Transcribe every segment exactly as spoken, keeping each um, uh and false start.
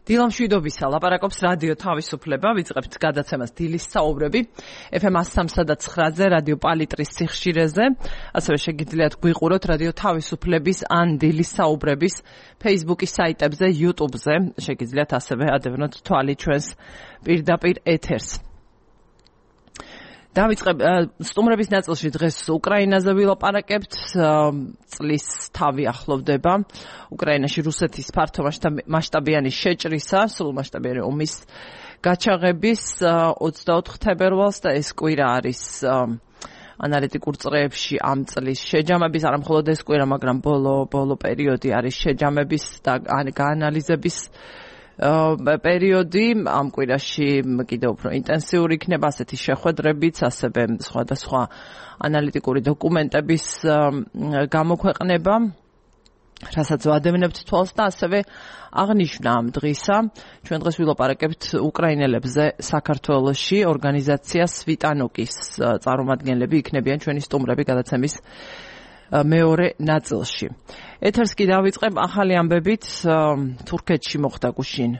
დილამშვიდობისა, ლაპარაკობს რადიო თავისუფლება, ვიწყებთ გადაცემას დილის საუბრები, ეფ ემ one oh three ზე, რადიო პალიტრის სიხშირეზე, ასევე შეგიძლიათ გვიყუროთ რადიო თავისუფლების ან დილის საუბრების Facebook-ის საიტებზე, YouTube-ზე, შეგიძლიათ ასევე ადევნოთ თვალი ჩვენს პირდაპირ ეთერს. დავიწყებ სტუმრების ნაწილში დღეს უკრაინაზე ვილაპარაკებთ, წლის თავი ახლოვდება უკრაინაში რუსეთის ფართო მასშტაბიანი შეჭრისა, სრულმასშტაბიანი ომის გაჩაღების ოცდაოთხ თებერვალს და ეს კვირა არის ანალიტიკურ წრეებში ამ წლის შეჯამების, არა მხოლოდ ეს კვირა, მაგრამ ბოლო ბოლო პერიოდი არის შეჯამების და გაანალიზების პერიოდი. ამ კვირაში კიდევ უფრო ინტენსიური იქნება ასეთი შეხვედრებიც, ასევე სხვადასხვა ანალიტიკური დოკუმენტების გამოქვეყნება, რასაც ვადევნებთ თვალს და ასევე აღნიშნა ამ დღისა. ჩვენ დღეს ვილაპარაკებთ უკრაინელებზე საქართველოში, ორგანიზაცია სვიტანოკის წარმომადგენლები იქნებიან ჩვენი სტუმრები გადაცემის მეორე ნაწილში. ეთერს კი დავიწყებ ახალი ამბებით. თურქეთში მოხდა გუშინ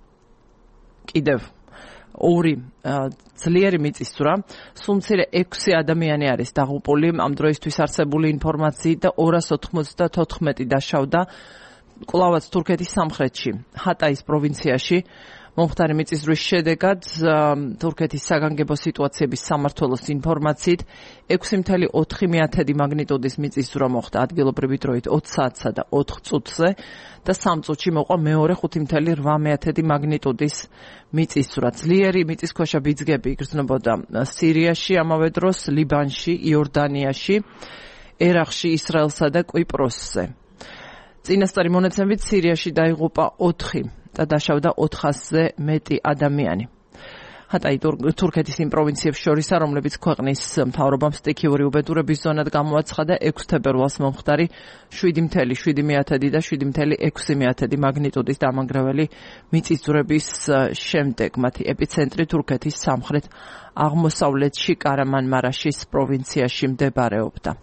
კიდევ ორი ძლიერი მიწისძვრა. სულ მცირე ექვსი ადამიანი არის დაღუპული ამ დროისთვის არსებული ინფორმაციით და ორას ოთხმოცდათოთხმეტი დაშავდა კვლავაც თურქეთის სამხრეთში, ჰატაის პროვინციაში. მომხდარი მიწისძვრის შედეგად თურქეთის საგანგებო სიტუაციების სამმართველოს ინფორმაციით ექვსი კoma ოთხი მაგნიტუდის მიწისძვრა მოხდა ადგილობრივი დროით ოცი საათსა და ოთხ წუთზე და სამ წუთში მოყვა მეორე ხუთი კoma რვა მაგნიტუდის მიწისძვრა. ძლიერი მიწისქვეშა ბიძგები იგრძნობოდა სირიაში, ამავე დროს ლიბანში, იორდანიაში, ერაყში, ისრაელსა და კვიპროსზე. წინასწარი მონაცემებით სირიაში დაიღუპა ოთხი და დაშავდა ოთხასზე მეტი ადამიანი. ჰატაი თურქეთის იმ პროვინციებს შორისა, რომლებიც ქვეყნის მთავრობამ სტიქიური უბედურების ზონად გამოაცხადა ექვსი თებერვალს მომხდარი შვიდი კoma შვიდი და შვიდი კoma ექვსი მაგნიტუდის დამანგრეველი მიწისძვრების შემდეგ. მათი ეპიცენტრი თურქეთის სამხრეთ აღმოსავლეთში, კარამან-მარაშის პროვინციაში მდებარეობდა.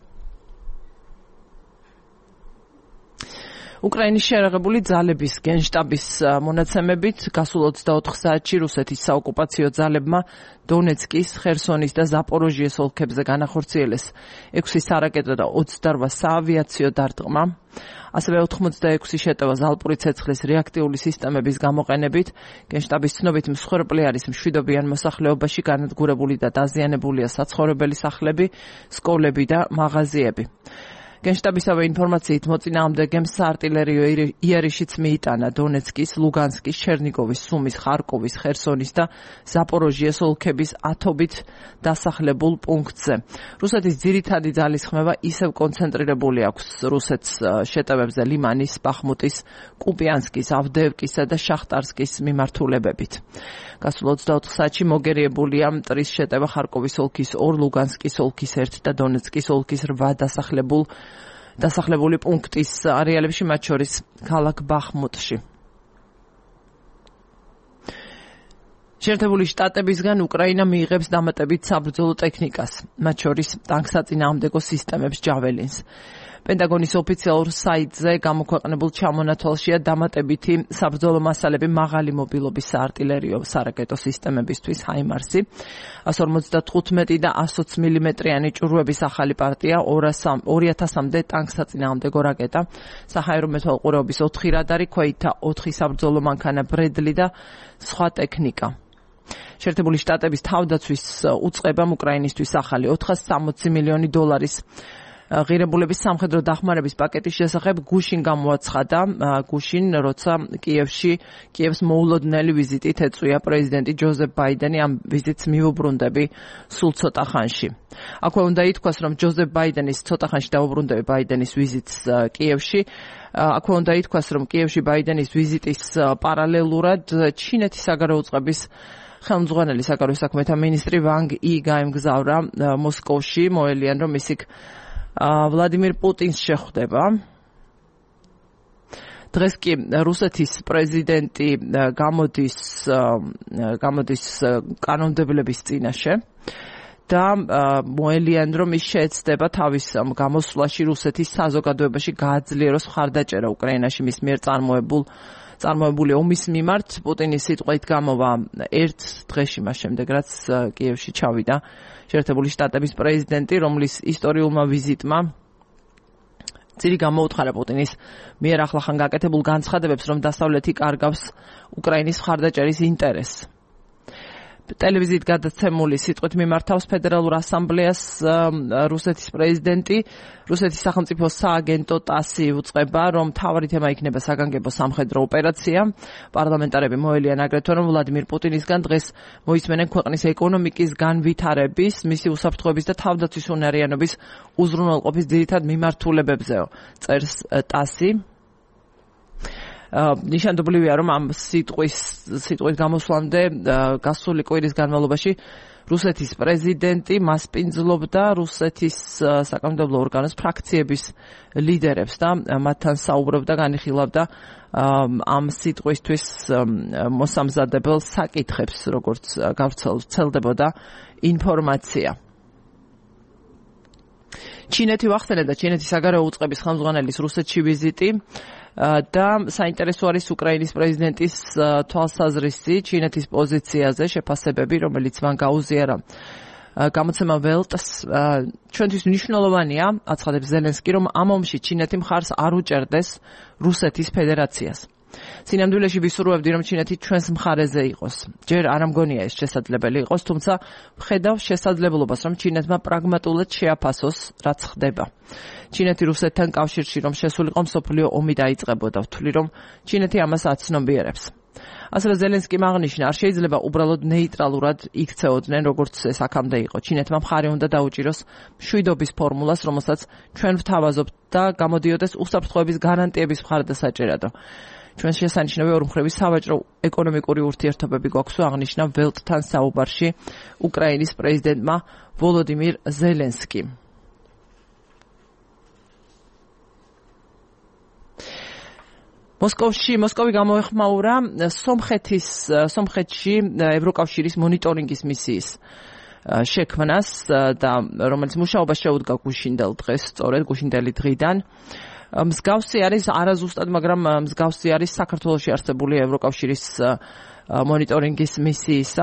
უკრაინის შეიარაღებული ძალების გენშტაბის მონაცემებით გასულ ოცდაოთხ საათში რუსეთის საოკუპაციო ძალებმა დონეცკის, ხერსონის და ზაპოროჟიეს ოლქებზე განახორციელეს ექვსი სარაკეტო და ოცდარვა საავიაციო დარტყმა. ასევე ოთხმოცდაექვსი შეტევა ზალპური ცეცხლის რეაქტიული სისტემების გამოყენებით. გენშტაბის ცნობით მსხვერპლი არის მშვიდობიან მოსახლეობაში განადგურებული და დაზიანებულია საცხოვრებელი სახლები, სკოლები და მაღაზიები. გენშტაბისავე ინფორმაციით მოწინააღმდეგემ საარტილერიო იარიშიც მიიტანა დონეცკის, ლუგანსკის, ჩერნიგოვის, სუმის, ხარკოვის, ხერსონის და ზაპოროჟიეს ოლქების ათობით დასახლებულ პუნქტზე. რუსეთის ძირითადი ძალისხმევა ისევ კონცენტრირებული აქვს რუსეთს შეტევებზე ლიმანის, ბახმუტის, კუპიანსკის, ავდეევკისა და შახტარსკის მიმართულებებით. გასულ ოცდაოთხ საათში მოგერიებულია მტრის შეტევა ხარკოვის ოლქის ორ, ლუგანსკის ოლქის ერთ და დონეცკის ოლქის რვა დასახლებულ დასახლებული პუნქტის არეალებში, მათ შორის ქალაქ ბახმუტში. შეერთებული შტატებისგან უკრაინა მიიღებს დამატებით საბრძოლო ტექნიკას, მათ შორის ტანკსაწინააღმდეგო სისტემებს ჯაველინს. პენტაგონის ოფიციალურ საიტზე გამოქვეყნებულ ჩამონათვალშია დამატებითი საბრძოლო მასალები მაღალი მობილობის საარტილერიო სარაკეტო სისტემებისთვის ჰაიმარსი, εκατს ორმოცდათხუთმეტი და εκατს ოცი მილიმეტრიანი ჭურვების ახალი პარტია, ორი ათასამდე ტანკსაწინააღმდეგო რაკეტა, საჰაერო მეთვალყურეობის ოთხი რადარი, ქვეითთა ოთხი საბრძოლო მანქანა ბრედლი და სხვა ტექნიკა. შეერთებული შტატების თავდაცვის უწყებამ უკრაინისთვის ახალი ოთხას სამოცი მილიონი დოლარის ღირებულების სამხედრო დახმარების პაკეტის შესახებ გუშინ გამოაცხადა. გუშინ, როცა კიევში, კიევს მოულოდნელი ვიზიტით ეწვია პრეზიდენტი ჯოზეფ ბაიდენი, ამ ვიზიტს მივუბრუნდები სულ ცოტა ხანში. აქვე უნდა ითქვას, რომ ჯოზეფ ბაიდენის ცოტა ხანში დაუბრუნდები ბაიდენის ვიზიტს კიევში. აქვე უნდა ითქვას, რომ კიევში ბაიდენის ვიზიტის პარალელურად ჩინეთის საგარეო უწყების ხელმძღვანელი საგარეო საქმეთა მინისტრი ვანგ ი გაემგზავრა მოსკოვში, მოელიან, რომ ისიქ ვლადიმირ პუტინს შეხვდება. დღეს კი რუსეთის პრეზიდენტი გამოდის გამოდის კანონმდებლობის წინაშე და მოელიან რომ ის შეეცდება თავის გამოსვლაში რუსეთის საზოგადოებაში გააძლიეროს მხარდაჭერა უკრაინაში მის მიერ წარმოებულ წარმოებული ომის მიმართ. პუტინის სიტყვით გამოვა ერთ დღეში მას შემდეგ რაც კიევში ჩავიდა შეერთებული შტატების პრეზიდენტი, რომლის ისტორიულმა ვიზიტმა წირი გამოუთხარა პუტინის მიერ ახლახან გაკეთებულ განცხადებებს, რომ დასავლეთი კარგავს უკრაინის მხარდაჭერის ინტერესს. ტელევიზიით გადაცემული სიტყვით მიმართავს ფედერალურ ასამბლეას რუსეთის პრეზიდენტი. რუსეთის სახელმწიფო სააგენტო ტასი უწყება, რომ მთავარი თემა იქნება საგანგებო სამხედრო ოპერაცია. პარლამენტარები მოელიან აგრეთვე, რომ ვლადიმირ პუტინისგან დღეს მოისმენენ ქვეყნის ეკონომიკის განვითარების, მისი უსაფრთხოების და თავდაცვის უნარიანობის უზრუნველყოფის ძირითად მიმართულებებზეო, წერს ტასი. ნიშანდობლივია, რომ ამ სიტყვის სიტყვით გამოსვლამდე გასული კვირის განმავლობაში რუსეთის პრეზიდენტი მასპინძლობდა რუსეთის საკანონმდებლო ორგანოს ფრაქციების ლიდერებს და მათთან საუბრობდა, განიხილავდა ამ სიტყვისთვის მოსამზადებელ საკითხებს, როგორც გავრცელდებოდა ინფორმაცია. ჩინეთი ვახსენებდა, ჩინეთის საგარეო უწყების ხელმძღვანელის რუსეთში ვიზიტი და საინტერესო არის უკრაინის პრეზიდენტის თვალსაზრისი ჩინეთის პოზიციაზე შეფასებები, რომელიც მან გაუზიარა გამოცემა ველტს. ჩვენთვის მნიშვნელოვანია, აცხადებს ზელენსკი, რომ ამ ომში ჩინეთი მხარს არ უჭერდეს რუსეთის ფედერაციას. სინამდვილეში ვისურვებდი, რომ ჩინეთი ჩვენს მხარეზე იყოს. ჯერ არ ამგონია ეს შესაძლებელი იყოს, თუმცა ვხედავ შესაძლებლობას, რომ ჩინეთმა პრაგმატულად შეაფასოს, რაც ხდება. ჩინეთი რუსეთთან კავშირში რომ შესულიყო მსოფლიო ომი დაიწყებოდა. ვთვლი, რომ ჩინეთი ამას აცნობიერებს. ასევე ზელენსკიმ აღნიშნა, არ შეიძლება უბრალოდ ნეიტრალურად იქცეოდნენ, როგორც ეს აქამდე იყო. ჩინეთმა მხარი უნდა დაუჭიროს მშვიდობის ფორმულას, რომელსაც ჩვენ ვთავაზობთ და გამოდიოდეს უსაფრთხოების გარანტიების მხარდასაჭერადო. ჩვენ შესანიშნავი ორმხრივი სავაჭრო ეკონომიკური ურთიერთობები გვაქვს, აღნიშნა ველტთან საუბარში უკრაინის პრეზიდენტმა ვოლოდიმირ ზელენსკიმ. მოსკოვში მოსკოვი გამოეხმაურა სომხეთის სომხეთში ევროკავშირის მონიტორინგის მისიის შექმნას და რომელიც მუშაობას შეუდგა გუშინდელ დღეს, სწორედ გუშინდელი დღიდან. მსგავსი არის არაზუსტად, მაგრამ მსგავსი არის საქართველოში არსებული ევროკავშირის მონიტორინგის მისიისა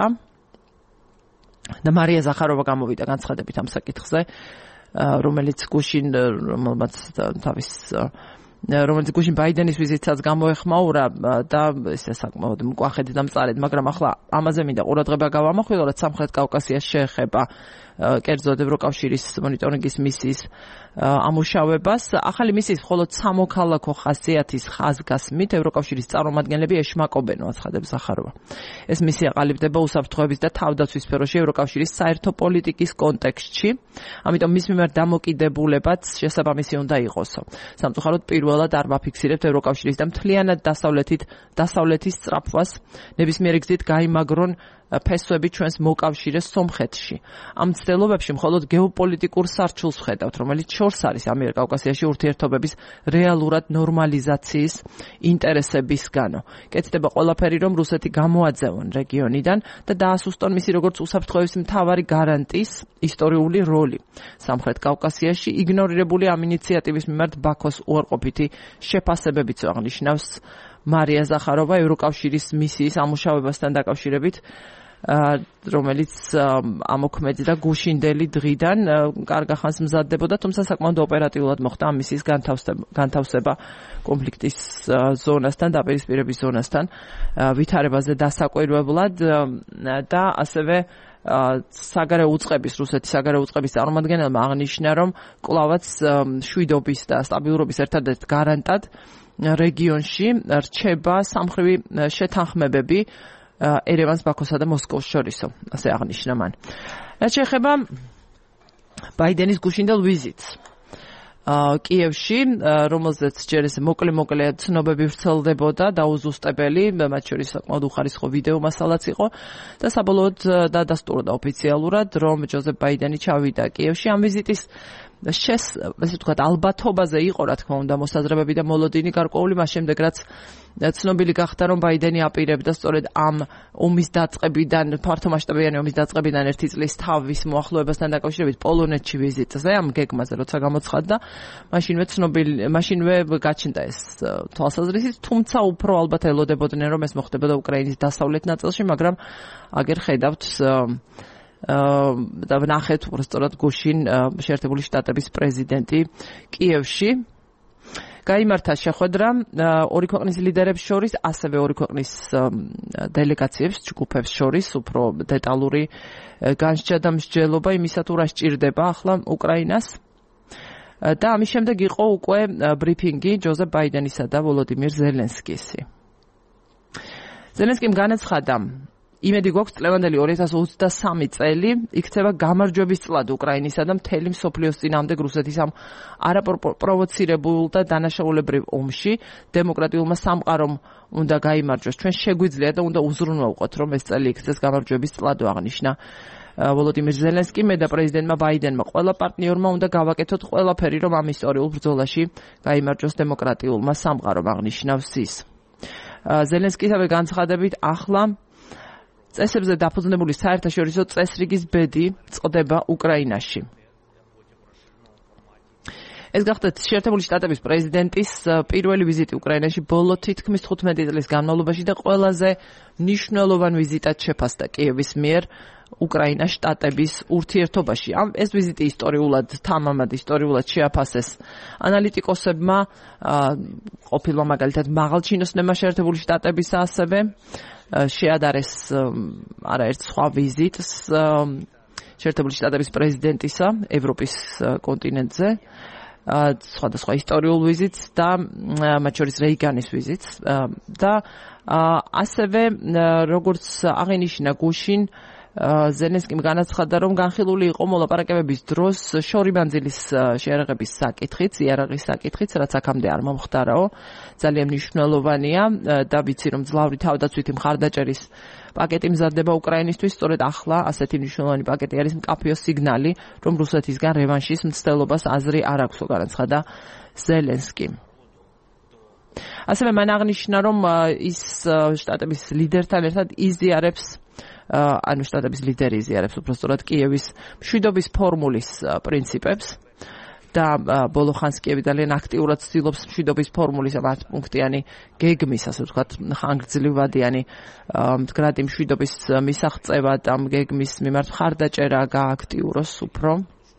და მარია ზახაროვა გამოვიდა განცხადებით ამ საკითხზე, რომელიც გუშინ რომელმაც თავის რომელიც გუშინ ბაიდენის ვიზიტსაც გამოეხმაურა და ესე საკმაოდ მკვახედ და მწარედ, მაგრამ ახლა ამაზე მინდა ყურადღება გავამახვილო, რაც სამხრეთ კავკასიას შეეხება კერძოდ ევროკავშირის მონიტორინგის მისიის ამუშავებას. ახალი მისიის მხოლოდ სამოქალაქო ხასიათის ხაზგასმით ევროკავშირის წარმომადგენლები ეშმაკობენ, აცხადებს ზახაროვა. ეს მისია ყალიბდება უსაფრთხოების და თავდაცვის სფეროში ევროკავშირის საერთო პოლიტიკის კონტექსტში, ამიტომ მის მიმართ დამოკიდებულებაც შესაბამისი უნდა იყოსო. სამწუხაროდ პირველად არ ვაფიქსირებთ ევროკავშირის და მთლიანად დასავლეთით დასავლეთის სწრაფვას ნებისმიერი გზით გაიმაგრონ ფესვები ჩვენს მოკავშირეს სომხეთში. ამ ცდილობებში მხოლოდ გეოპოლიტიკურ სარჩულს ვხედავთ, რომელიც შორს არის ამიერკავკასიაში ურთიერთობების რეალურად ნორმალიზაციის ინტერესებისგანო. კეთდება ყველაფერი, რომ რუსეთი გამოაძევონ რეგიონიდან და დაასუსტონ მისი როგორც უსაფრთხოების მთავარი გარანტის ისტორიული როლი. სამხრეთ კავკასიაში იგნორირებული ამ ინიციატივის მიმართ ბაქოს უარყოფითი შეფასებებიც აღნიშნავს მარია ზახაროვა ევროკავშირის მისიის ამუშავებასთან დაკავშირებით, რომელიც ამოქმედდა გუშინდელი დღიდან კარგ ახანს მზადდებოდა, თუმცა საკმაოდ ოპერატიულად მოხდა ამ მისიის განთავსება კონფლიქტის ზონასთან, დაპირისპირების ზონასთან, ვითარებაზე დასაკვირვებლად და ასევე საგარეო უწყების რუსეთის საგარეო უწყების წარმომადგენელმა აღნიშნა, რომ კვლავაც მშვიდობის და სტაბილურობის ერთადერთ გარანტად რეგიონში რჩება სამხრივი შეთანხმებები ერევანს, ბაქოსა და მოსკოვს შორისო, ასე აღნიშნა მან. რაც შეეხება ბაიდენის გუშინდელ ვიზიტს კიევში, რომელზეც ჯერ ეს მოკლე-მოკლე ცნობები ვრცელდებოდა, დაუზუსტებელი, მათ შორის საკმაოდ უხარისხო ვიდეო მასალაც იყო და საბოლოოდ დადასტურდა ოფიციალურად, რომ ჯოზეფ ბაიდენი ჩავიდა კიევში. ამ ვიზიტის შეს ესე ვთქვათ ალბათობაზე იყო რა თქმა უნდა მოსაზრებები და მოლოდინი გარკვეული მას შემდეგ რაც ცნობილი გახდა რომ ბაიდენი აპირებდა სწორედ ამ ომის დაწყებიდან ფართომასშტაბიანი ომის დაწყებიდან ერთი წლის თავის მოახლოებასთან დაკავშირებით პოლონეთში ვიზიტზე ამ გეგმაზე როცა გამოცხადდა მაშინვე ცნობილი მაშინვე გაჩნდა ეს თვალსაზრისით თუმცა უფრო ალბათ ელოდებოდნენ რომ ეს მოხდებოდა უკრაინის დასავლეთ ნაწილში მაგრამ აგერ ხედავთ და ვნახეთ უბრალოდ გუშინ შეერთებული შტატების პრეზიდენტი კიევში გაიმართა შეხვედრა ორი ქვეყნის ლიდერებს შორის, ასევე ორი ქვეყნის დელეგაციებს, ჯგუფებს შორის უფრო დეტალური განსჯა და მსჯელობა იმისა თუ რა სჭირდება ახლა უკრაინას. და ამის შემდეგ იყო უკვე ბრიფინგი ჯოზეფ ბაიდენისა და ვოლოდიმირ ზელენსკისი. ზელენსკიმ განაცხადა იმედი გვაქვს წლევანდელი ორი ათას ოცდასამი წელი იქცევა გამარჯვების წლად უკრაინისა და მთელი მსოფლიოს წინააღმდეგ რუსეთის ამ არაპროვოცირებულ და დანაშაულებრივ ომში დემოკრატიულმა სამყარომ უნდა გაიმარჯვოს. ჩვენ შეგვიძლია და უნდა უზრუნველყოთ რომ ეს წელი იქცეს გამარჯვების წლად აღნიშნა ვოლოდიმირ ზელენსკი მე და პრეზიდენტმა ბაიდენმა ყველა პარტნიორმა უნდა გავაკეთოთ ყველაფერი რომ ამ ისტორიულ ბრძოლაში გაიმარჯვოს დემოკრატიულმა სამყარომ აღნიშნავს ის. ზელენსკისავე განცხადებით ახლა წესებზე დაფუძნებული საერთაშორისო წესრიგის ბედი წყდება უკრაინაში. ეს გახდათ შეერთებული შტატების პრეზიდენტის პირველი ვიზიტი უკრაინაში ბოლო თითქმის თხუთმეტი წლის განმავლობაში და ყველაზე მნიშვნელოვან ვიზიტად შეფასდა კიევის მიერ უკრაინას შტატების ურთიერთობაში. ამ ეს ვიზიტი ისტორიულად თამამად ისტორიულად შეაფასეს ანალიტიკოსებმა, ყოფილმა მაგალითად მაღალჩინოსნებმა შეერთებული შტატებისა ასევე შეადარეს არაერთ სხვა ვიზიტს შეერთებული შტატების პრეზიდენტისა ევროპის კონტინენტზე სხვადასხვა ისტორიულ ვიზიტს და მათ შორის რეიგანის ვიზიტს და ასევე როგორც აღინიშნა გუშინ ზელენსკიმ განაცხადა რომ განხილული იყო მოლაპარაკებების დროს შორიბანძილის შეერაღების საკითხიც, იარაღის საკითხიც, რაც აქამდე არ მომხდარაო, ძალიან მნიშვნელოვანია და ვიცი რომ ძლავრი თავდაცვითი მხარდაჭერის პაკეტი მზადდება უკრაინისთვის, სწორედ ახლა ასეთი მნიშვნელოვანი პაკეტი არის მკაფიო სიგნალი, რომ რუსეთისგან რევანშის მცდელობას აზრი არ აქვს, განაცხადა ზელენსკიმ. ასევე მან აღნიშნა რომ ის შტატების ლიდერთან ერთად იზიარებს ანუ შტატების ლიდერი იზიარებს უბრალოდ კიევის მშვიდობის ფორმულის პრინციპებს და ბოლო ხანს კიევი ძალიან აქტიურად ცდილობს მშვიდობის ფორმულის ათპუნქტიანი გეგმის, ასე ვთქვათ, ხანგრძლივადიანი მდგრადი მშვიდობის მისაღწევა და გეგმის მიმართ მხარდაჭერა გააქტიუროს უფრო.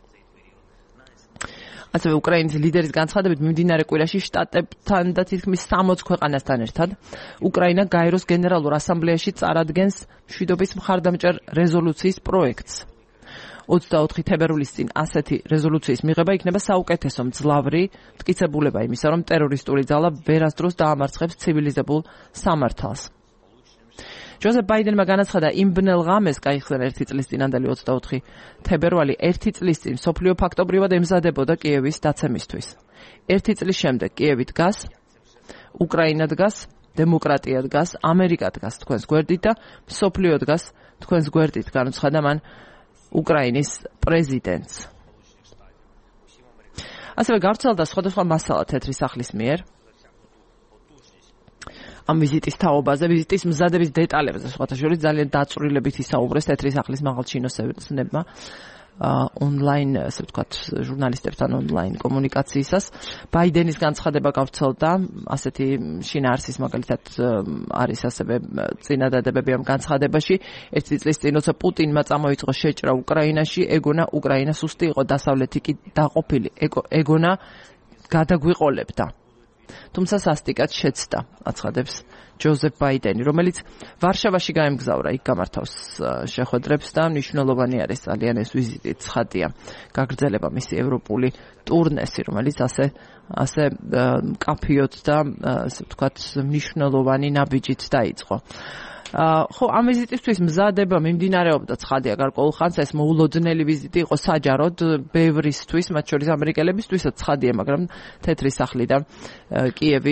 ასევე უკრაინის ლიდერის განცხადებით მიმდინარე კვირაში შტატებთან და თითქმის სამოც ქვეყანასთან ერთად უკრაინა გაეროს გენერალურ ასამბლეაში წარადგენს მშვიდობის მხარდამჭერ რეზოლუციის პროექტს. ოცდაოთხი თებერვლის წინ ასეთი რეზოლუციის მიღება იქნება საუკეთესო მძლავრი მტკიცებულება იმისა, რომ ტერორისტული ძალა ვერასდროს დაამარცხებს ცივილიზებულ სამართალს. ჯოზეფ ბაიდენმა განაცხადა იმ ბნელ ღამეს გაიხსნა ერთი წლის წინანდელი ოცდაოთხი თებერვალი ერთი წლის წინ მსოფლიო ფაქტობრივად ემზადებოდა კიევის დაცემისთვის. ერთი წლის შემდეგ კიევი დგას, უკრაინა დგას, დემოკრატია დგას, ამერიკა დგას თქვენს გვერდით და მსოფლიო დგას თქვენს გვერდით, განაცხადა მან უკრაინის პრეზიდენტს. ასევე გავრცელდა სხვადასხვა მასალა თეთრი სახლის მიერ ამ ვიზიტის თაობაზე, ვიზიტის მზადების დეტალებზე, სხვათა შორის ძალიან დაწვრილებით ისაუბრეს თეთრი სახლის მაღალჩინოსნებმა ონლაინ, ასე ვთქვათ, ჟურნალისტებთან ონლაინ კომუნიკაციისას. ბაიდენის განცხადება გავრცელდა, ასეთი შინაარსის მაგალითად არის ასევე წინადადებები ამ განცხადებაში. ერთი წლის წინ, როცა პუტინმა წამოიწყო შეჭრა უკრაინაში, ეგონა უკრაინა სუსტი იყო, დასავლეთი კი დაყოფილი, ეგონა გადაგვიყოლებდა. თუმცა სასტიკად შეცდა, აცხადებს ჯოზეფ ბაიდენი, რომელიც ვარშავაში გაემგზავრა, იქ გამართავს შეხვედრებს და მნიშვნელოვანი არის ძალიან ეს ვიზიტი, ცხადია, გაგრძელება მისი ევროპული ტურნესი, რომელიც ასე ასე მკაფიოდ და ასე ვთქვათ, მნიშვნელოვანი ნაბიჯით დაიწყო. ხო, ამ ვიზიტისთვის მზადება მიმდინარეობდა ცხადია გარკვეულ ხანს, ეს მოულოდნელი ვიზიტი იყო საჯაროდ ბევრისთვის, მათ შორის ამერიკელებისთვისაც ცხადია, მაგრამ თეთრი სახლი და კიევი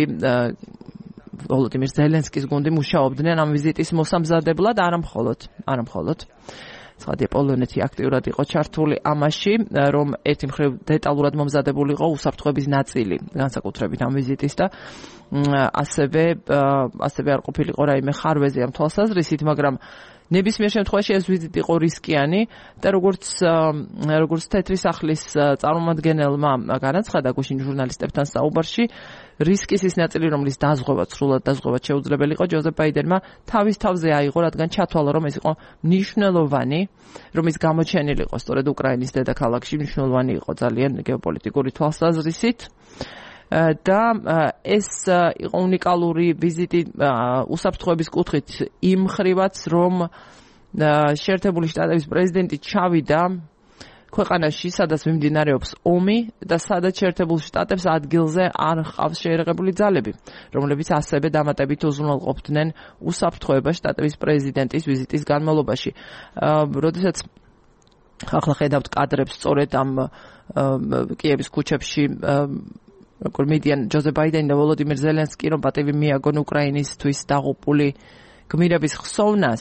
ვოლოდიმირ ზელენსკის გუნდი მუშაობდნენ ამ ვიზიტის მოსამზადებლად, არა მხოლოდ, არა მხოლოდ. ცხადია პოლონეთი აქტიურად იყო ჩართული ამაში, რომ ერთი მხრივ დეტალურად მომზადებული იყო უსაფრთხოების ნაწილი, განსაკუთრებით ამ ვიზიტის და ასევე ასევე არ ყოფილიყო რაიმე ხარვეზე ამ თვალსაზრისით, მაგრამ ნებისმიერ შემთხვევაში ეს ვიზიტი იყო რისკიანი და როგორც როგორც თეთრი სახლის წარმომადგენელმა განაცხადა გუშინ ჟურნალისტებთან საუბარში, რისკის ის ნაწილი, რომლის დაზღვევა სრულად დაზღვევა შეუძლებელი იყო, ჯოზეფ ბაიდენმა თავის თავზე აიღო, რადგან ჩათვალა, რომ ეს იყო მნიშვნელოვანი, რომ ის გამოჩენილი იყო სწორედ უკრაინის დედაქალაქში, მნიშვნელოვანი იყო ძალიან გეოპოლიტიკური თვალსაზრისით. და ეს იყო უნიკალური ვიზიტი უსაფრთხოების კუთხით იმ მხრივაც, რომ შეერთებული შტატების პრეზიდენტი ჩავიდა ქვეყანაში, სადაც მიმდინარეობს ომი და სადაც შეერთებულ შტატებს ადგილზე არ ჰყავს შეერაღებული ძალები, რომლებიც ასევე დამატებით უზრუნველყოფდნენ უსაფრთხოებას შტატების პრეზიდენტის ვიზიტის განმავლობაში. როდესაც ახლა ხედავთ კადრებს სწორედ ამ კიევის ქუჩებში, როგორ მიდიან ჯოზეფ ბაიდენი და ვოლოდიმირ ზელენსკი, რომ პატივი მიაგონ უკრაინისთვის დაღუპული გმირების ხსოვნას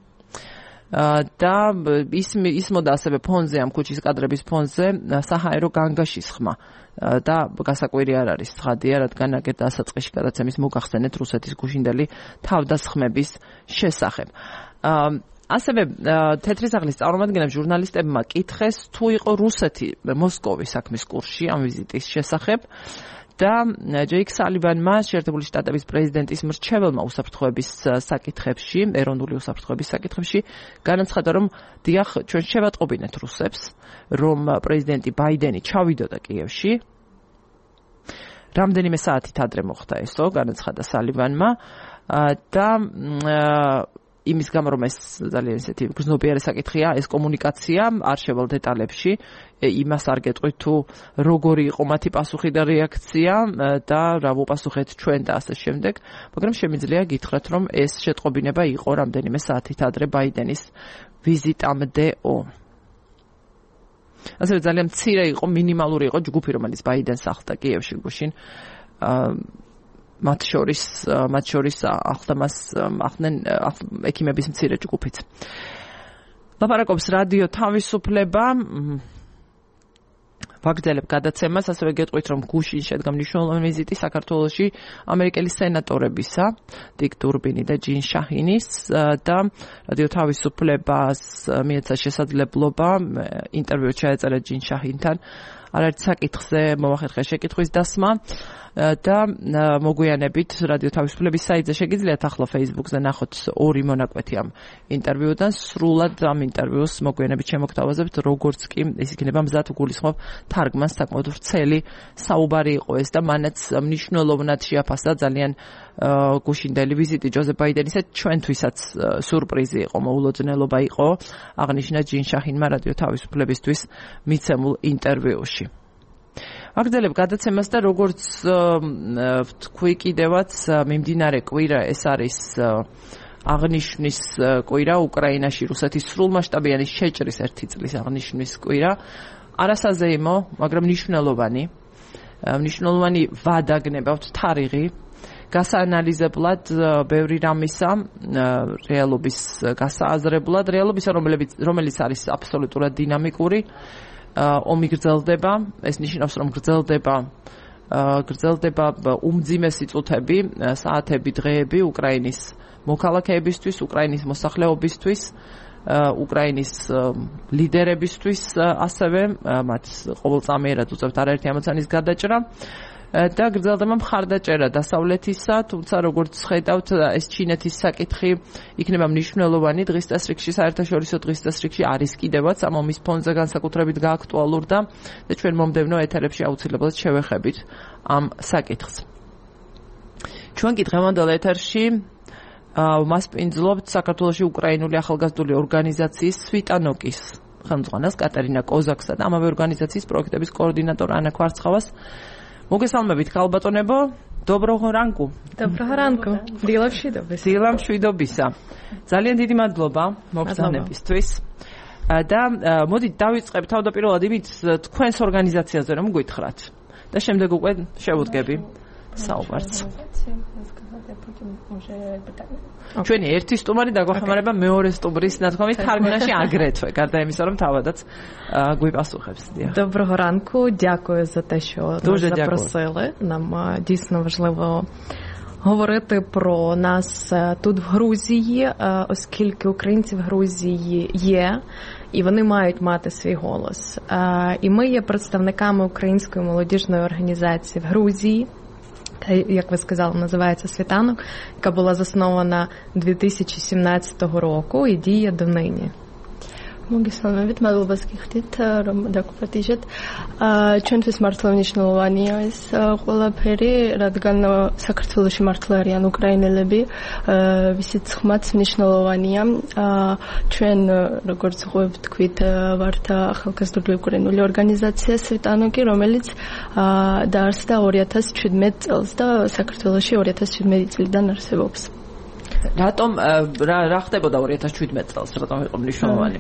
და ისმოდა ასევე ფონზე, ამ ქუჩის კადრების ფონზე საჰაერო განგაშის ხმა და გასაკვირი არ არის ცხადია, რადგან აგერ დასაწყისში გადაცემის მოგახსენეთ რუსეთის გუშინდელი თავდასხმების შესახებ. ასევე თეთრი სახლის წარმომადგენლებს ჟურნალისტებმა კითხეს, თუ იყო რუსეთი მოსკოვის საქმის კურსში ამ ვიზიტის შესახებ და ჯეიკ სალივანმა, შეერთებული შტატების პრეზიდენტის მრჩეველმა უსაფრთხოების საკითხებში, ეროვნული უსაფრთხოების საკითხებში, განაცხადა, რომ დიახ, ჩვენ შევატყობინეთ რუსებს, რომ პრეზიდენტი ბაიდენი ჩავიდოდა კიევში. რამდენიმე საათით ადრე მოხდა ესო, განაცხადა სალივანმა და იმის გამო, რომ ეს ძალიან ისეთი გრძნობიარე საკითხია, ეს კომუნიკაცია არ შევალ დეტალებში, იმას არ გეტყვით თუ როგორი იყო მათი პასუხი და რეაქცია და რა ვუპასუხეთ ჩვენ და ასე შემდეგ, მაგრამ შემიძლია გითხრათ, რომ ეს შეტყობინება იყო რამდენიმე საათით ადრე ბაიდენის ვიზიტამდეო. ასევე ძალიან მცირე იყო, მინიმალური იყო ჯგუფი, რომელიც ბაიდენს ახლდა კიევში გუშინ. მათ შორის მათ შორის ახლდამას ახდნენ ექიმების მცირე ჯგუფიც. ლაპარაკობს რადიო თავისუფლება. ვაგრძელებ გადაცემას, ასევე გეტყვით, რომ გუშინ შედგა მნიშვნელოვანი ვიზიტი საქართველოში ამერიკელი სენატორებისა, დიკ დურბინი და ჯინ შაჰინის და რადიო თავისუფლებას მიეცა შესაძლებლობა ინტერვიუ ჩაეწერა ჯინ შაჰინთან არაერთ საკითხზე მოახერხა შეკითხვის დასმა და მოგვიანებით რადიო თავისუფლების საიტზე შეგიძლიათ ახლა Facebook-ზე ნახოთ ორი მონაკვეთი ამ ინტერვიუდან. სრულად ამ ინტერვიუს მოგვიანებით შემოგთავაზებთ, როგორც კი ის იქნება მზად, გულისხმობ თარგმანს, საკმაოდ ვრცელი საუბარი იყო ეს და მანაც მნიშვნელოვნად შეაფასა ძალიან გუშინდელი ვიზიტი ჯოზეფ ბაიდენისა, ჩვენთვისაც სურპრიზი იყო, მოულოდნელობა იყო, აღნიშნა ჯინ შაჰინმა რადიო თავისუფლებისთვის მიცემულ ინტერვიუში. ვაგრძელებ გადაცემას და როგორც ვთქვი კიდევაც მიმდინარე კვირა ეს არის აღნიშვნის კვირა უკრაინაში რუსეთის სრულმასშტაბიანი შეჭრის ერთი წლის აღნიშვნის კვირა. არასაზეიმო, მაგრამ მნიშვნელოვანი. მნიშვნელოვანი ვადა გნებავთ თარიღი. გასაანალიზებლად ბევრი რამისა, რეალობის გასააზრებლად, რეალობისა, რომელიც არის აბსოლუტურად დინამიკური. ომი გრძელდება, ეს ნიშნავს, რომ გრძელდება გრძელდება უმძიმესი წუთები, საათები, დღეები უკრაინის მოქალაქეებისთვის, უკრაინის მოსახლეობისთვის, უკრაინის ლიდერებისთვის, ასევე მათ ყოველწამიერად უწევთ არაერთი ამოცანის გადაჭრა და გრძელდება მხარდაჭერა დასავლეთისა, თუმცა როგორც ხედავთ, ეს ჩინეთის საკითხი იქნება მნიშვნელოვანი დღის წესრიგში, საერთაშორისო დღის წესრიგში არის კიდევაც ამ ომის ფონზე განსაკუთრებით გააქტუალურდა და ჩვენ მომდევნო ეთერებში აუცილებლად შევეხებით ამ საკითხს. ჩვენ კი დღევანდელ ეთერში მასპინძლობთ საქართველოში უკრაინული ახალგაზრდული ორგანიზაციის სვიტანოკის ხელმძღვანელს კატერინა კოზაკსა და ამავე ორგანიზაციის პროექტების კოორდინატორ ანა კვარცხავას. მოგესალმებით, ქალბატონებო, доброго ранку. Доброго ранку. დილა მშვიდობის. დილა მშვიდობისა. ძალიან დიდი მადლობა მოგზაურობისთვის. და მოდით დავიწყებ თავდაპირველად იმით თქვენს ორგანიზაციაზე რომ გითხრათ. და შემდეგ უკვე შევუდგები საუბარს. ჩვენი ერთი სტუმარი დაგვახმარება მეორე სტუმრის ნათქვამით თარგმანაში агрეთვე, გარდა имისა, რომ თავადაც გვიპასუხებს. Доброго ранку, дякую за те, що нас запросили. Нам дійсно важливо говорити про нас тут в Грузії, оскільки українці в Грузії є, і вони мають мати свій голос. І ми є представниками Української молодіжної організації в Грузії, як ви сказали, називається «Світанок», яка була заснована дві тисячі сімнадцятого року і діє донині. მოგესალმებით, მადლობას გიხდით, რომ დაგვპატიჟეთ. ჩვენთვის მართლა მნიშვნელოვანია ეს ყველაფერი, რადგან საქართველოში მართლა არიან უკრაინელები, ვისიც ხმაც მნიშვნელოვანია. ჩვენ, როგორც ვთქვით, ვართ ახალგაზრდული უკრაინული ორგანიზაცია სვიტანოკი, რომელიც დაარსდა ორი ათას შვიდმეტ წელს და საქართველოში ორი ათას შვიდმეტი წლიდან არსებობს. რატომ რა ხდებოდა ორი ათას შვიდმეტ წელს, რატომ იყო მნიშვნელოვანი?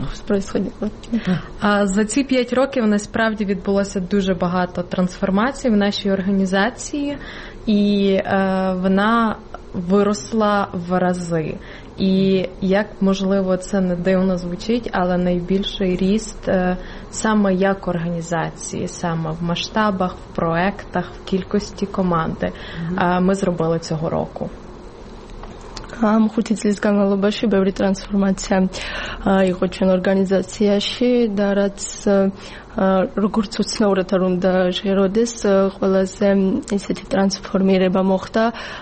За ці п'ять років насправді відбулося дуже багато трансформацій в нашій організації, і вона виросла в рази. І як, можливо, це не дивно звучить, але найбільший ріст саме як організації, саме в масштабах, в проектах, в кількості команди ми зробили цього року. ამ ხუთი წლის განმავლობაში ბევრი ტრანსფორმაცია იყო ჩვენ ორგანიზაციაში და რაც როგორც უცნაურად არ უნდა ჟღეროდეს, ყველაზე ისეთი ტრანსფორმირება მოხდა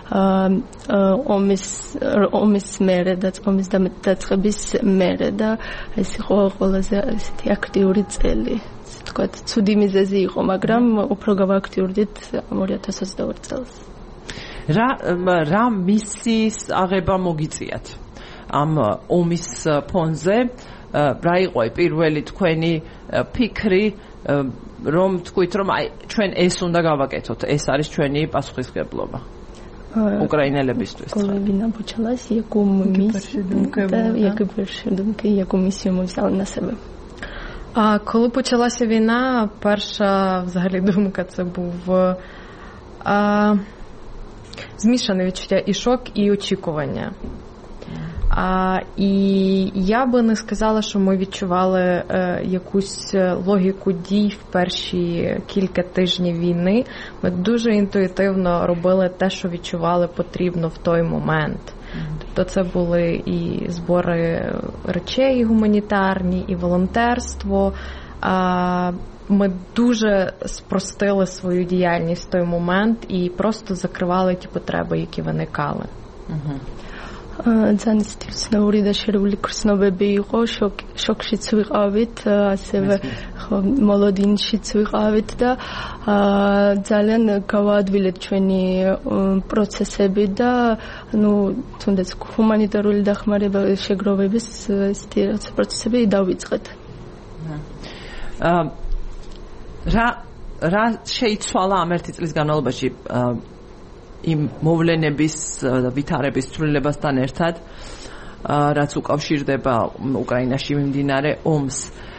ომის ომის მერე და ომის დაწყების მერე და ეს იყო ყველაზე ისეთი აქტიური წელი. თქვა, ცუდი მიზეზი იყო, მაგრამ უფრო გავაქტიურდით ორი ათას ოცდაორი წელს. რა რა მისის აღება მოგიწიათ ამ ომის ფონზე? რა იყო პირველი თქვენი ფიქრი, რომ თქვით, რომ აი ჩვენ ეს უნდა გავაკეთოთ, ეს არის ჩვენი პასუხისმგებლობა უკრაინელებისთვის? Коли почалась, яку місію, яку першу думки, яку місію ми взяли на себе? А коли почалася війна, перша взагалі думка це був а, змішане відчуття і шок, і очікування. А, і я би не сказала, що ми відчували е, якусь логіку дій в перші кілька тижнів війни. Ми дуже інтуїтивно робили те, що відчували потрібно в той момент. Mm-hmm. Тобто це були і збори речей гуманітарні, і волонтерство. А, ми дуже спростили свою діяльність в той момент і просто закривали ті потреби, які виникали. Mm-hmm. ძალიან ცნობილი და შერეული ქრცნობები იყო, შოკშიც ვიყავით, ასევე მოლოდინშიც ვიყავით და ძალიან გავაადვილეთ ჩვენი პროცესები და ნუ თუნდაც ჰუმანიტარული დახმარება შეგროვების ისეთი პროცესები დავიწყეთ. რა რა შეიცვალა ამ ერთი წლის განმავლობაში იმ მოვლენების და ვითარების ცვლილებასთან ერთად, რაც უკავშირდება უკრაინაში მიმდინარე ომს?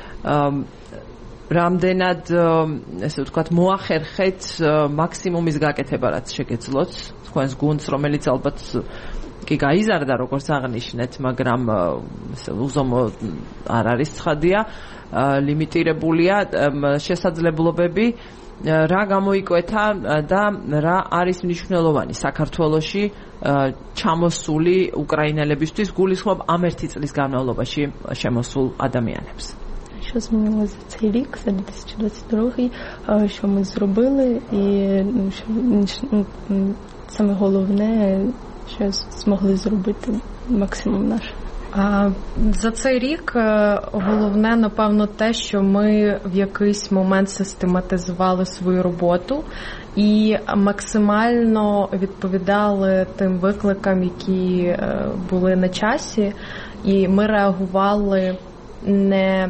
რამდენად, ესე ვთქვათ, მოახერხეთ მაქსიმუმის გაკეთება, რაც შეგეძლოთ თქვენს გუნდს, რომელიც ალბათ კი გაიზარდა, როგორც აღნიშნეთ, მაგრამ ესე უზომო არ არის ცხადია, ლიმიტირებულია შესაძლებლობები. რა გამოიკვეთა და რა არის მნიშვნელოვანი საქართველოში ჩამოსული უკრაინელებისთვის, გულისხმობ ამ ერთი წლის განმავლობაში შემოსულ ადამიანებს? Що змінилося за цей рік, за дві тисячі двадцять другий, що ми зробили, і саме головне, що змогли зробити максимум наш. За цей рік головне, напевно, те, що ми в якийсь момент систематизували свою роботу і максимально відповідали тим викликам, які були на часі, і ми реагували не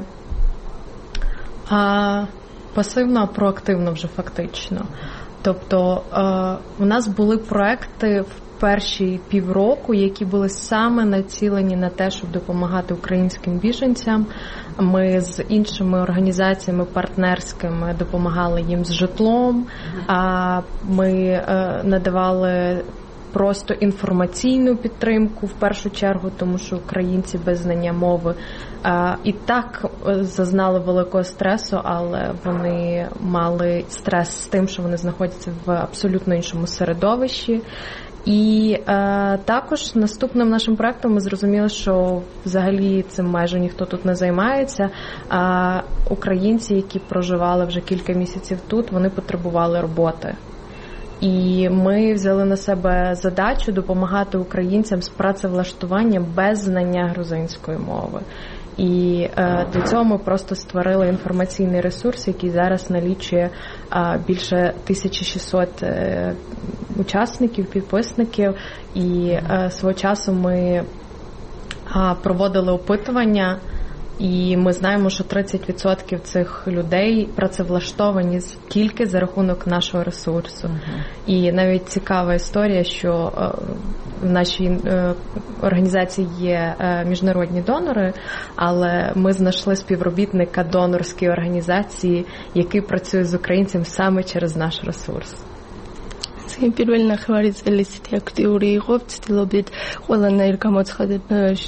а, пасивно, а проактивно вже фактично. Тобто у нас були проекти в перші півроку, які були саме націлені на те, щоб допомагати українським біженцям. Ми з іншими організаціями партнерськими допомагали їм з житлом, а ми надавали просто інформаційну підтримку в першу чергу, тому що українці без знання мови а, і так зазнали великого стресу, але вони мали стрес з тим, що вони знаходяться в абсолютно іншому середовищі. І е, також наступним нашим проектом ми зрозуміли, що взагалі цим майже ніхто тут не займається, а українці, які проживали вже кілька місяців тут, вони потребували роботи. І ми взяли на себе задачу допомагати українцям з працевлаштуванням без знання грузинської мови. І е, для цього ми просто створили інформаційний ресурс, який зараз налічує е, більше тисяча шістсот е, учасників, підписників. І е, свого часу ми е, проводили опитування, і ми знаємо, що тридцять відсотків цих людей працевлаштовані тільки за рахунок нашого ресурсу. Uh-huh. І навіть цікава історія, що е, в нашій е, організації є е, міжнародні донори, але ми знайшли співробітника донорської організації, який працює з українцем саме через наш ресурс. პირველი ნახევარი წელი ისეთი აქტიური იყო, ვცდილობდით ყველანაირ გამოცხადებაში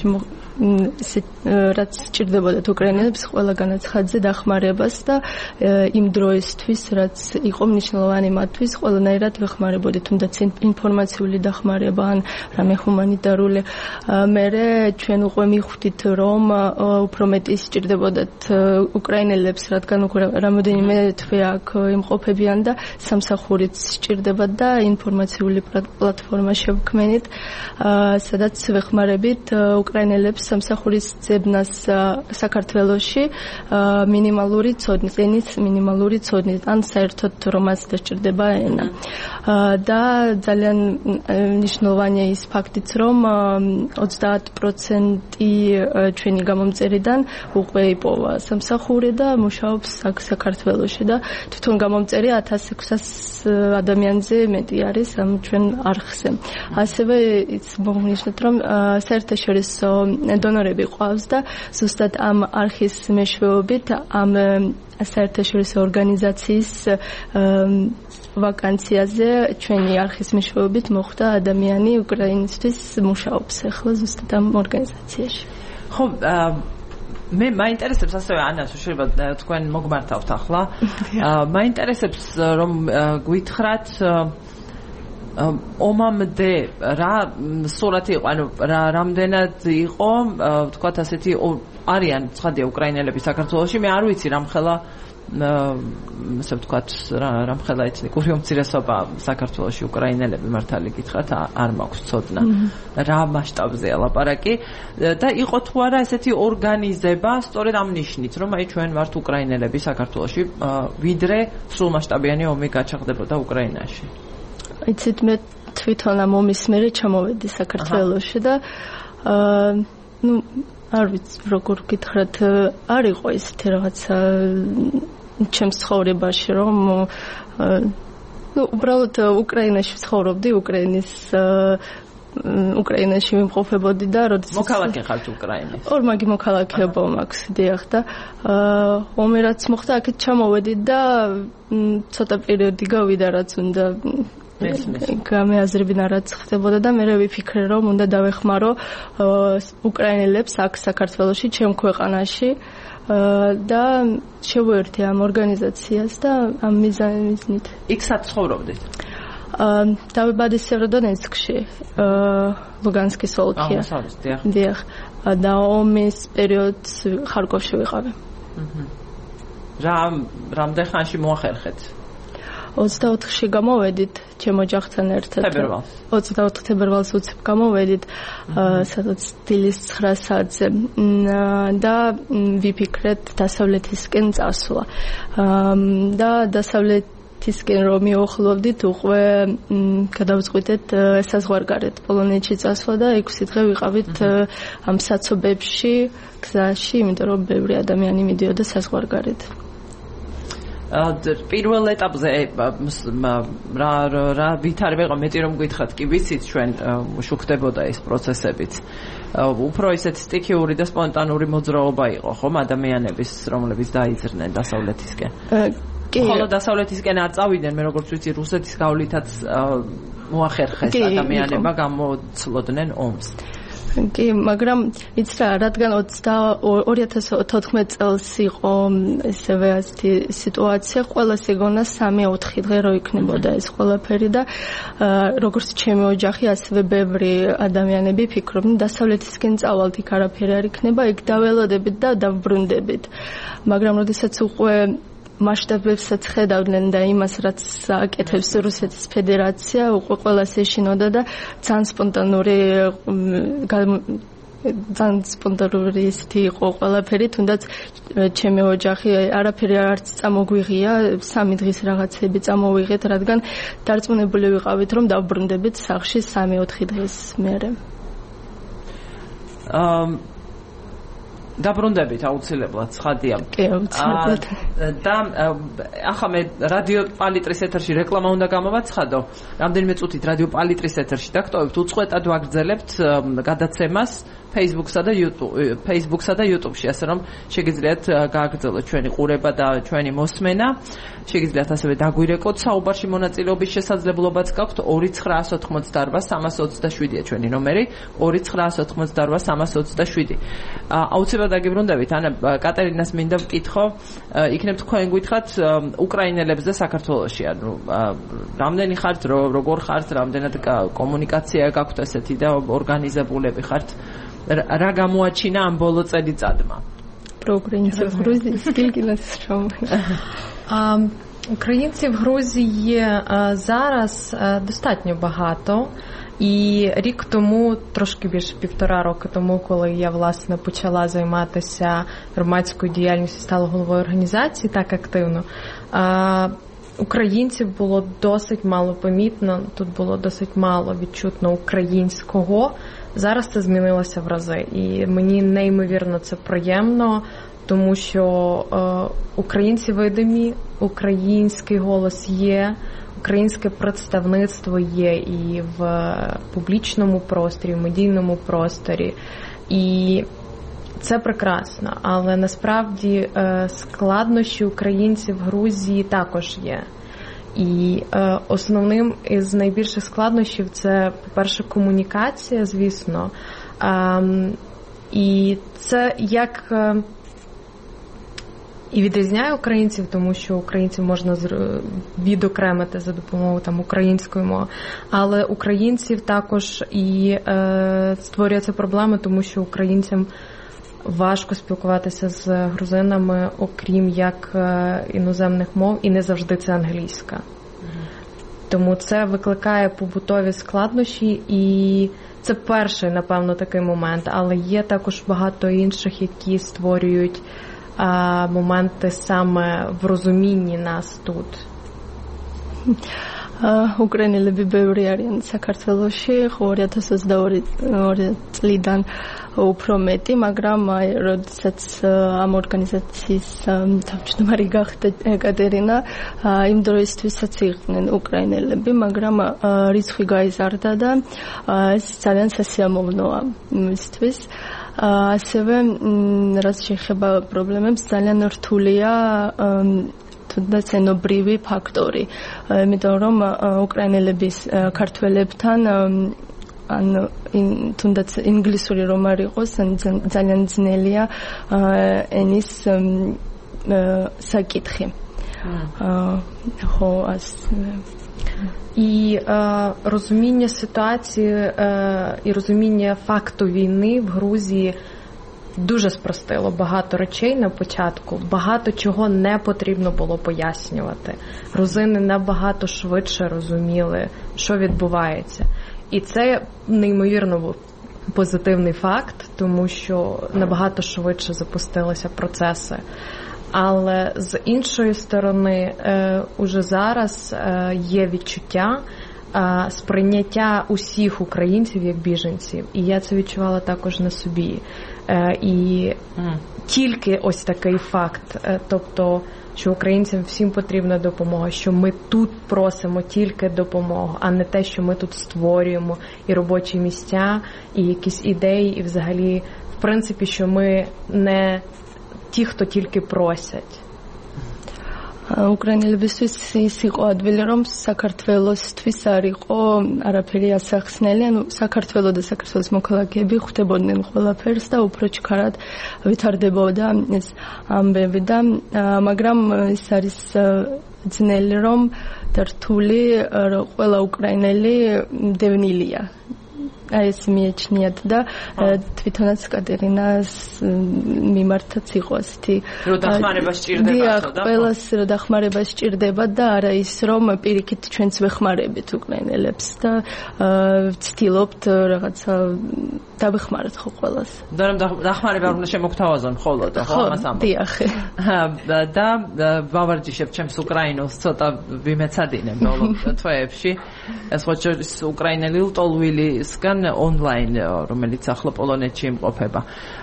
რაც სჭირდებოდათ უკრაინელებს ყველა განაცხადზე დახმარებას და იმ დროისთვის, რაც იყო მნიშვნელოვანი მათთვის, ყველანაირად ვეხმარებოდით, თუნდაც ინფორმაციული დახმარება ან რამე ჰუმანიტარული. მერე ჩვენ უკვე მიხვდით, რომ უფრო მეტი სჭირდებოდათ უკრაინელებს, რადგან უკვე რამოდენიმე თვე აქ იმყოფებიან და სამსახურიც სჭირდებათ და ინფორმაციული პლატფორმა შევქმნით, სადაც ვეხმარებით უკრაინელებს სამსახურის ძებნას საქართველოში მინიმალური ცოდნის, ენის მინიმალური ცოდნის, ან საერთოდ რომელს დასჭირდება ენა. და ძალიან მნიშვნელოვანია ის ფაქტიც, რომ ოცდაათ პროცენტი ჩვენი გამომწერიდან უკვე იპოვა სამსახური და მუშაობს საქართველოში და თვითონ გამომწერი ათას ექვსას ადამიანზე მეტი არის ამ ჩვენ არხზე. ასევე ის მოგვნიშნეთ, რომ საერთაშორისო დონორები ყავს და ზუსტად ამ არხის მეშვეობით ამ საერთაშორისო ორგანიზაციის ვაკანციაზე ჩვენი არხის მეშვეობით მოხვდა ადამიანი უკრაინისთვის მუშაობს ახლა ზუსტად ამ ორგანიზაციაში. ხო, მე მაინტერესებს ასევე ანას, შეიძლება თქვენ მოგმართავთ ახლა. მაინტერესებს რომ გვითხრათ ომამდე რა სურათი იყო, ანუ რამდენად იყო, ვთქვათ ასეთი არიან ცხადია უკრაინელები საქართველოში, მე არ ვიცი რამხელა ასე ვთქვათ რამხელა ეთნიკური უმცირესობა საქართველოში უკრაინელები მართალი გითხრათ არ მაქვს ცოდნა რა მასშტაბზეა ლაპარაკი და იყო თუ არა ესეთი ორგანიზება სწორედ ამ ნიშნით რომ აი ჩვენ ვართ უკრაინელები საქართველოში ვიდრე სრულმასშტაბიანი ომი გაჩაღდებოდა უკრაინაში. იცით მე თვითონ ამ ომის მერე ჩამოვედი საქართველოში და აა ნუ არ ვიცი როგორ გითხრათ არ იყო ისეთი რაღაცა ჩემს ცხოვრებაში რომ ნუ უბრალოდ უკრაინაში ცხოვრობდი უკრაინის უკრაინაში ვიმყოფებოდი და როდესაც მოქალაქე ხართ უკრაინის ორმაგი მოქალაქეობა მაქვს დიახ და ომი რაც მოხდა აქეთ ჩამოვედი და ცოტა პერიოდი გავიდა რაც უნდა გამეაზრებინა რაც ხდებოდა და მე ვიფიქრე რომ უნდა დავეხმარო უკრაინელებს აქ საქართველოში ჩემ ქვეყანაში და შევერთე ამ ორგანიზაციას და ამ მიზნით იქ საცხოვრობდით დავიბადი სევეროდონეცკში ლუგანსკის ოლქია დიახ და ომის პერიოდს ხარკოვში ვიყავი რა რამდენ ხანში მოახერხეთ ოცდაოთხში გამოვედით ჩემ ოჯახთან ერთად თებერვალს ოცდაოთხ თებერვალს უცებ გამოვედით სადაც დილის ცხრა საათზე და ვიფიქრეთ დასავლეთისკენ წასვლა და დასავლეთისკენ რომ მივახლოვდით უკვე გადავწყვიტეთ საზღვარგარეთ პოლონეთში წასვლა და ექვსი დღე ვიყავით ამ საცობებში გზაში იმიტომ რომ ბევრი ადამიანი მიდიოდა საზღვარგარეთ პირველ ეტაპზე რა რა ვითარება იყო მეტი რომ გითხრათ კი ვიცით ჩვენ შუქდებოდა ეს პროცესებიც უფრო ისეთ სტიქიური და სპონტანური მოძრაობა იყო ხომ ადამიანების რომლებიც დაიძრნენ დასავლეთისკენ ხოლო დასავლეთისკენ არ წავიდნენ მე როგორც ვიცი რუსეთის გავლითაც მოახერხეს ადამიანებმა გამოცლოდნენ ომს. კი, მაგრამ იც რა, რადგან ორი ათას ოთხმეტ წელს იყო ესევე ასეთი სიტუაცია, ყველას ეგონა სამი ოთხი დღე რო იქნებოდა ეს ყველაფერი და როგორც ჩემი ოჯახი, ასევე ბევრი ადამიანები ფიქრობდნენ, დასავლეთისკენ წავალთ, იქ არაფერი არ იქნება, იქ დაველოდებით და დავბრუნდებით. მაგრამ როდესაც უკვე მასშტაბებსაც ხედავდნენ და იმას, რაც აკეთებს რუსეთის ფედერაცია, უკვე ყველას ეშინოდა და ძალიან სპონტანური ძალიან სპონტანური ისეთი იყო ყველაფერი, თუნდაც ჩემი ოჯახი არაფერი არც წამოგვიღია, სამი დღის რაღაცები წამოვიღეთ, რადგან დარწმუნებული ვიყავით, რომ დავბრუნდებით სახლში სამი ოთხი დღის მერე. აა დაბრუნდებით აუცილებლად, ცხადია. კი, აუცილებლად. და ახლა მე რადიო პალიტრის ეთერში რეკლამა უნდა გამოვაცხადო. რამდენიმე წუთით რადიო პალიტრის ეთერში დაგტოვებთ, უწყვეტად ვაგრძელებთ გადაცემას Facebook-სა და YouTube, Facebook-სა და YouTube-ში, ასე რომ შეგიძლიათ გააგრძელოთ ჩვენი ყურება და ჩვენი მოსმენა. შეგიძლიათ ასევე დაგვირეკოთ საუბარში მონაწილეობის შესაძლებლობაც გაქვთ. ორი ცხრაას ოთხმოცდაორვა სამას ოცდაშვიდია ჩვენი ნომერი, ორი ცხრაას ოთხმოცდაორვა სამას ოცდაშვიდი. აუცილებლად დაგიბრუნდებით. ანა, კატერინას მინდა ვკითხო, იქნებ თქვენ გითხრათ უკრაინელებს და საქართველოში, ანუ რამდენი ხართ, როგორ ხართ, რამდენად კომუნიკაცია გაქვთ ესეთი და ორგანიზებულები ხართ? რა გამოაჩინა ამ ბოლო წელიწადმა? Українці в Грузії скільки нас що? Українців в Грузії є зараз достатньо багато. І рік тому, трошки більше півтора роки тому, коли я, власне, почала займатися громадською діяльністю, стала головою організації так активно, українців було досить мало помітно, тут було досить мало відчутно українського. Зараз це змінилося в рази. І мені неймовірно це приємно, тому що е, українці видимі, український голос є, українське представництво є і в публічному просторі, в медійному просторі. І це прекрасно, але насправді е, складнощі українців в Грузії також є. І е, основним із найбільших складнощів це, по-перше, комунікація, звісно. Е, і це як е, і відрізняє українців, тому що українців можна відокремити за допомогою там української мови, але українців також і е, створюється проблема, тому що українцям важко спілкуватися з грузинами, окрім як іноземних мов, і не завжди це англійська. Тому це викликає побутові складнощі, і це перший, напевно, такий момент, але є також багато інших, які створюють а, моменти саме в розумінні нас тут. უკრაინელები ბევრი არიან საქართველოში, ორი ათას ოცდაორი წლიდან უფრო მეტი, მაგრამ აი როდესაც ამ ორგანიზაციის თავმჯდომარე გახდა ეკატერინა, იმ დროისთვისაც იყვნენ უკრაინელები, მაგრამ რიცხვი გაიზარდა და ეს ძალიან სასიამოვნოა მისთვის. ასევე რაც შეეხება პრობლემებს, ძალიან რთულია თუნდაც ენობრივი ფაქტორი, იმიტომ რომ უკრაინელების ქართველებთან ან თუნდაც ინგლისური რომ არ იყოს, ძალიან ძნელია ენის საკითხი. ხო, ასე І е, розуміння ситуації е, і розуміння факту війни в Грузії дуже спростило багато речей на початку, багато чого не потрібно було пояснювати. Грузини набагато швидше розуміли, що відбувається. І це неймовірно був позитивний факт, тому що набагато швидше запустилися процеси. Але з іншої сторони, е, уже зараз е, є відчуття е, сприйняття усіх українців як біженців. І я це відчувала також на собі. Е, і mm. тільки ось такий факт, е, тобто, що українцям всім потрібна допомога, що ми тут просимо тільки допомогу, а не те, що ми тут створюємо і робочі місця, і якісь ідеї, і взагалі, в принципі, що ми не ті, хто тільки просять. უკრაინელებისთვის ის იყო ადვილი, რომ საქართველოსთვის არ იყო არაფერი ასახსნელი, ანუ საქართველო და საქართველოს მოქალაქეები ხვდებოდნენ ყველაფერს და უფრო ჩქარად ვითარდებოდა ეს ამბები და მაგრამ ის არის ძნელი, რომ და რთული ყველა უკრაინელი დევნილია. აი ეს მიეჩნიათ და თვითონაც კატერინას მიმართაც იყო ასეთი რომ დახმარება სჭირდებათ და ყველას რომ დახმარება სჭირდება და არა ის რომ პირიქით ჩვენც ვეხმარებით უკრაინელებს და ვცდილობთ რაღაცა დავეხმაროთ ხო ყველას და რომ დახმარება უნდა შემოგთავაზონ ხოლოდ ხო ამას ამბობ დიახ და ვავარჯიშებ ჩემს უკრაინულს ცოტა ვიმეცადინე ბოლო თვეებში ეს ხო უკრაინელი ლტოლვილისგან online რომელიც ახლა პოლონეთში იმყოფება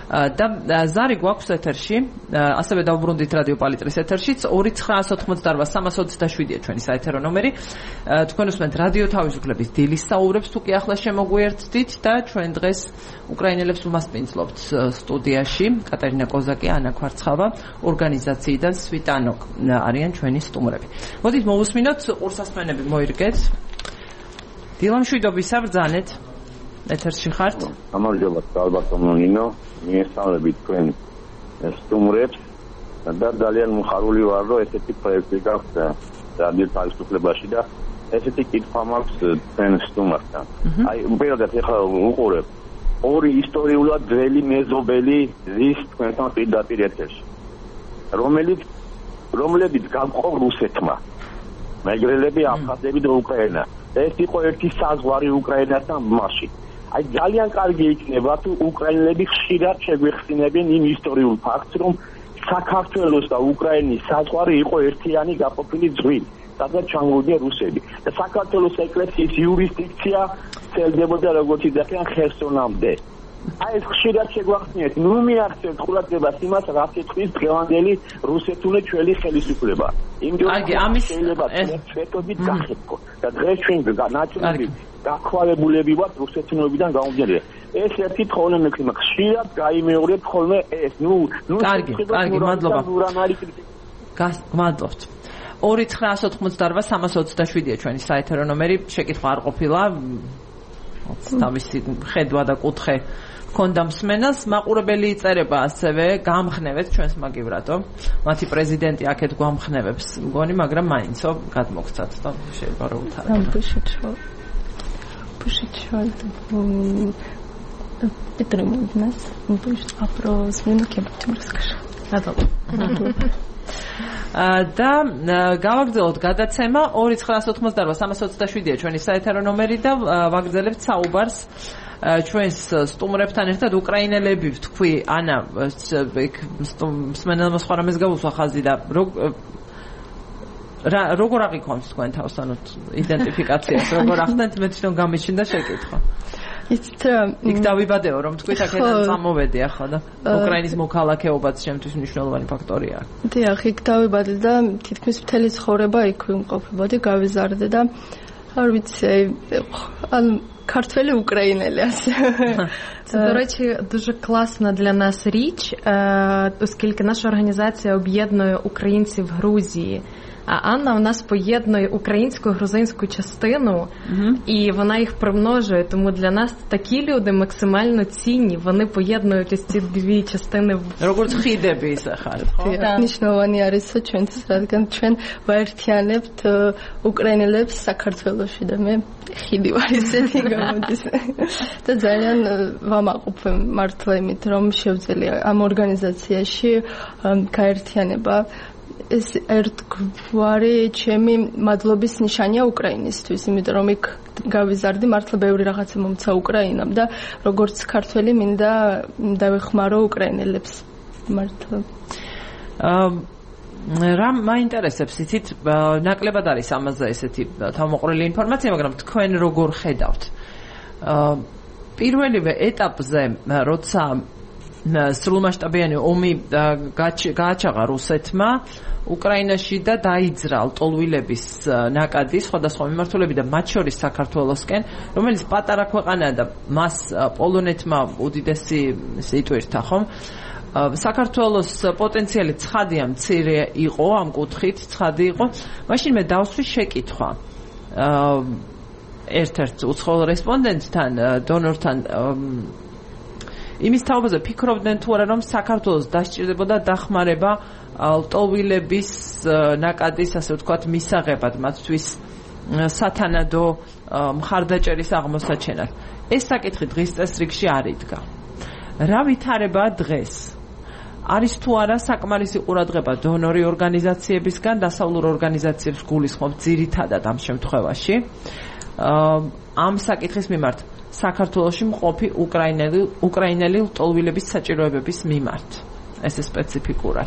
და ზარი გვაქვს ეთერში ასევე დავუბრუნდით რადიო პალიტრის ეთერშიც ორი ცხრაას ოთხმოცდაოთხ სამას ოცდაშვიდია ჩვენი საეთერო ნომერი თქვენ უსმენთ რადიო თავისუფლების დილის საუბრებს თუ კი ახლა შემოგვიერთდით და ჩვენ დღეს უკრაინელებს უმასპინძლობთ სტუდიაში კატერინა კოზაკი ანა კვარცხავა ორგანიზაციიდან სვიტანოკ არიან ჩვენი სტუმრები მოდით მოვუსმინოთ ყურსასმენები მოირგეთ დილამშვიდობის საბრძანეთ ეთერში ხართ? გამარჯობა, ალბათო ნინო, მიესალმებით თქვენ სტუმრებს და ძალიან მხარული ვარ, რომ ესეთი პროექტი გაქვს რადიო თავისუფლებაში და ესეთი კითხვა მაქვს თქვენ სტუმართან. აი, უბრალოდ ეხლა უყურებ ორი ისტორიულად ძველი მეზობელი ზის თქვენთან პირდაპირ ეთერში. რომელიც რომლებიც გამყო რუსეთმა. მეგრელები, აფხაზები და უკრაინა. ეს იყო ერთი საზღვარი უკრაინასთან მასში. აი ძალიან კარგი იქნება თუ უკრაინელები ხშირად შეგვეხსინებენ იმ ისტორიულ ფაქტს, რომ საქართველოს და უკრაინის საზღვარი იყო ერთიანი გაყოფილი ზღვით, სადაც ჩამოვიდნენ რუსები. და საქართველოს ეკლესიის იურისდიქცია ცელდებოდა როგორც იდახიან ხერსონამდე. აი ეს ხშირად შეგვახსნიეთ, ნუ მიაღწევთ ყურადღებას იმას, რაც ეთქვის დღევანდელი რუსეთული ჩვენი ხელისუფლება. იმდენად შეიძლება ჩვენობით გახეთქო და დღეს ჩვენ ნაციონალური გაქვალებულები ვართ რუსეთნობიდან გამომდინარე. ეს ერთი თხოვნე მექნება ხშირად გაიმეორებთ ხოლმე ეს. ნუ ნუ კარგი, კარგი, მადლობა. გასმადლობთ. ორი ცხრაას ოთხმოცდაოთხ სამას ოცდაშვიდია ჩვენი საეთერო ნომერი, შეკითხვა არ ყოფილა. თავისი ხედვა და კუთხე ქონდა მსმენელს, მაყურებელი იწერება ასევე გამხნევეთ ჩვენს მაგივრატო. მათი პრეზიდენტი აქეთ გამხნევებს მგონი, მაგრამ მაინცო გადმოგცათ და შეიძლება რომ უთარგმნო. Пушечёт. Підтримують нас. Ми пишемо про зміну кебачу розкажу. Адало. და გავაგრძელოთ გადაცემა ორი ცხრაას ოთხმოცდაოთხ სამას ოცდაშვიდია ჩვენი საეთერო ნომერი და ვაგრძელებთ საუბარს ჩვენს სტუმრებთან ერთად უკრაინელები ვთქვი ანა მსმენელმა სხვა რამეს გავუსვა ხაზი და როგორ აღიქვამთ თქვენ თავს ანუ იდენტიფიკაციას როგორ ახდენთ მე თვითონ გამიჩნდა შეკითხვა იცით იქ დავიბადეო რომ თქვით აქედან წამოვედი ახლა და უკრაინის მოქალაქეობაც შემთვის მნიშვნელოვანი ფაქტორია დიახ იქ დავიბადე და თითქმის მთელი ცხოვრება იქ ვიმყოფებოდი გავიზარდე და არ ვიცი ან картвели українелі. Це, до речі, дуже класна для нас річ, оскільки наша організація об'єднує українців Грузії. А Анна у нас поєднує українську і грузинську частину, угу. І вона їх примножує. Тому для нас такі люди максимально цінні. Вони поєднують ось ці дві частини. Როგორც ხიდები ის ახალ, ხო? ნიშნავანი არის ჩვენთვის, რადგან ჩვენ ვაერთიანებთ უკრაინელებს საქართველოში და მე ხიდი ვარ ისეთი გამოდის. და ძალიან ვამაყობ მართლა იმით, რომ შევძელია ამ ორგანიზაციაში გაერთიანება. ეს ერთგვარი ჩემი მადლობის ნიშანია უკრაინისთვის, იმიტომ რომ იქ გავიზარდი, მართლა ბევრი რაღაცა მომცა უკრაინამ და როგორც ქართველი მინდა დავეხმარო უკრაინელებს მართლა. რა მაინტერესებს იცით, ნაკლებად არის ამაზე ესეთი თავმოყრილი ინფორმაცია, მაგრამ თქვენ როგორ ხედავთ? პირველივე ეტაპზე, როცა სრულმასშტაბიანი ომი გააჩაღა რუსეთმა უკრაინაში და დაიძრა ლტოლვილების ნაკადი სხვადასხვა მიმართულები და მათ შორის საქართველოსკენ, რომელიც პატარა ქვეყანაა და მას პოლონეთმა უდიდესი სიტყვირთა, ხომ? საქართველოს პოტენციალი ცხადია, მცირე იყო ამ კუთხით, ცხადი იყო. მაშინ მე დავსვი შეკითხვა. ერთ-ერთ უცხოელ რესპონდენტთან, დონორთან იმის თაობაზე ფიქრობდნენ თუ არა, რომ საქართველოს დასჭირდებოდა დახმარება ლტოლვილების ნაკადის, ასე ვთქვათ, მისაღებად, მათთვის სათანადო მხარდაჭერის აღმოსაჩენად. ეს საკითხი დღის წესრიგში არ იდგა. რა ვითარებაა დღეს? არის თუ არა საკმარისი ყურადღება დონორი ორგანიზაციებისგან, დასავლურ ორგანიზაციებს გულისხმობ ძირითადად ამ შემთხვევაში. ამ საკითხის მიმართ საქართველოში მყოფი უკრაინელი უკრაინელი ლტოლვილების საჭიროებების მიმართ. ეს спецификурат.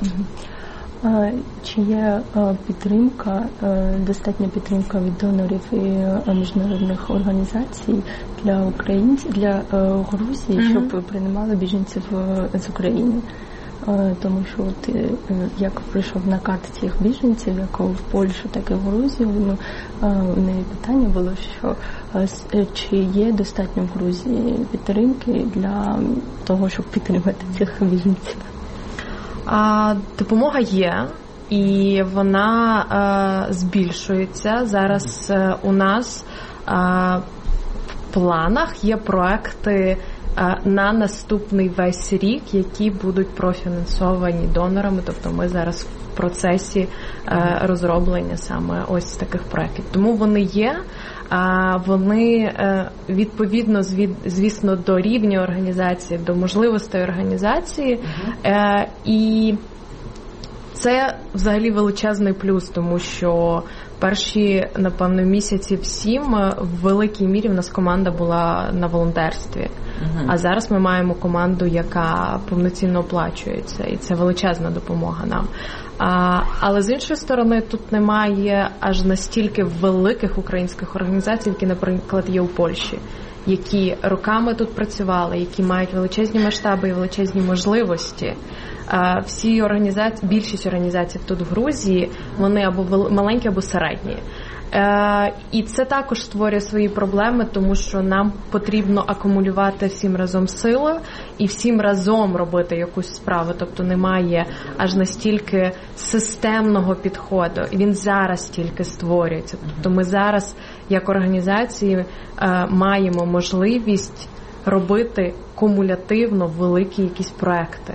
Чья поддержка, достаточно поддержка від донорів і міжнародних організацій для України, для Грузії, щоб приймали біженців з України. Тому що от, як прийшов накат цих біженців, як в Польщу, так і в Грузію, ну, у неї питання було, що чи є достатньо в Грузії підтримки для того, щоб підтримати цих біженців. А, допомога є, і вона а, збільшується. Зараз а, у нас а, в планах є проекти на наступний весь рік, які будуть профінансовані донорами, тобто ми зараз в процесі е, розроблення саме ось таких проєктів. Тому вони є, а вони е, відповідно, звід, звісно, до рівня організації, до можливостей організації, е, і це взагалі величезний плюс, тому що перші, напевно, місяців сім в великій мірі в нас команда була на волонтерстві. Uh-huh. А зараз ми маємо команду, яка повноцінно оплачується, і це величезна допомога нам. А, але з іншої сторони, тут немає аж настільки великих українських організацій, які, наприклад, є у Польщі, які роками тут працювали, які мають величезні масштаби і величезні можливості. А, всі організації, більшість організацій тут в Грузії, вони або маленькі, або середні. Е, і це також створює свої проблеми, тому що нам потрібно акумулювати всім разом сили і всім разом робити якусь справу. Тобто немає аж настільки системного підходу. І він зараз тільки створюється. Тобто ми зараз, як організації, е, маємо можливість робити кумулятивно великі якісь проекти.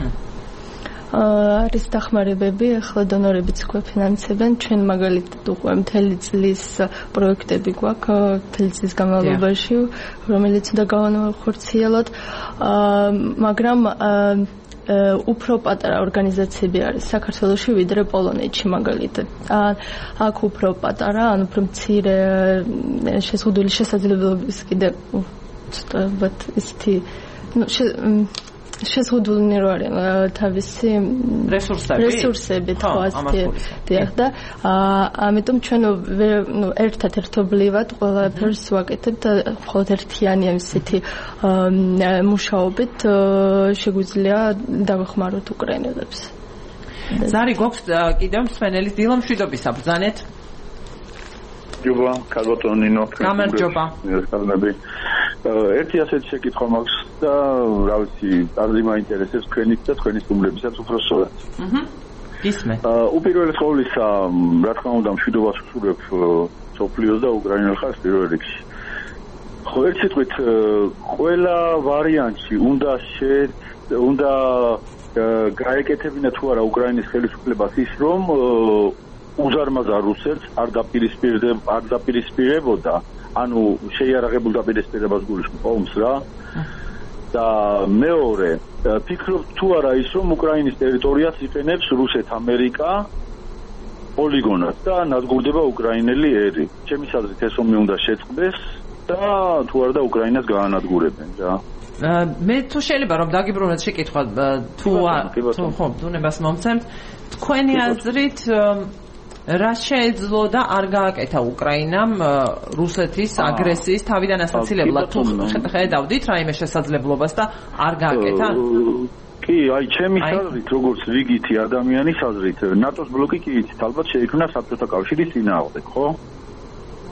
არის დახმარებები, ახლა დონორებიც გვაფინანსებენ, ჩვენ მაგალითად უკვე მთელი წლის პროექტები გვაქვს, მთელი წლის განმავლობაში, რომელიც უნდა გავანახორციელოთ, მაგრამ უფრო პატარა ორგანიზაციები არის საქართველოში, ვიდრე პოლონეთში მაგალითად. აქ უფრო პატარა, ანუ უფრო მცირე შეზღუდული შესაძლებლობის კიდე ცოტა ისეთი შეზღუდული რო არის თავისი რესურსები რესურსები თვასი დიახ და ამიტომ ჩვენ ნუ ერთად ერთობლივად ყველაფერს ვაკეთებთ და მხოლოდ ერთიანი ისეთი მუშაობით შეგვიძლია დავეხმაროთ უკრაინელებს. ზარი გვაქვს კიდევ მსმენელი დილა მშვიდობისა ბრძანეთ. ჯობა, კარგოტონინო. გამარჯობა. ერთი ასეთი შეკითხვა მაქვს და რა ვიცი, კარგი მაინტერესებს თქვენით და თქვენი სტუმრებისაც უფრო სწორად. აჰა. ისმე. უპირველეს ყოვლისა, რა თქმა უნდა, მშვიდობას ვსურვებ სოფლიოს და უკრაინელ ხალხს პირველ რიგში. ხო, ერთ სიტყვით, ყველა ვარიანტში უნდა უნდა გაეკეთებინა თუ არა უკრაინის ხელისუფლებას ის, რომ უზარმაზარ რუსეთს არ დაპირისპირდება, არ დაპირისპირებოდა, ანუ შეიარაღებულ დაპირისპირებას გულისხმობ ომს რა. და მეორე, ფიქრობთ თუ არა ის, რომ უკრაინის ტერიტორიას იყენებს რუსეთ-ამერიკა პოლიგონად და ნადგურდება უკრაინელი ერი. ჩემი აზრით ეს ომი უნდა შეწყდეს და თუ არა და უკრაინას გაანადგურებენ რა. მე თუ შეიძლება რომ დაგიბრუნოთ შეკითხვა თუ თუ ხო, დუნებას მომცემთ, თქვენი აზრით რა შეეძლო და არ გააკეთა უკრაინამ რუსეთის აგრესიის თავიდან ასაცილებლად თუ ხედავდით რაიმე შესაძლებლობას და არ გააკეთა? კი, აი ჩემი აზრით, როგორც რიგითი ადამიანის აზრით, ნატოს ბლოკი კი იცით, ალბათ შეიქმნა საბჭოთა კავშირის წინააღმდეგ, ხო?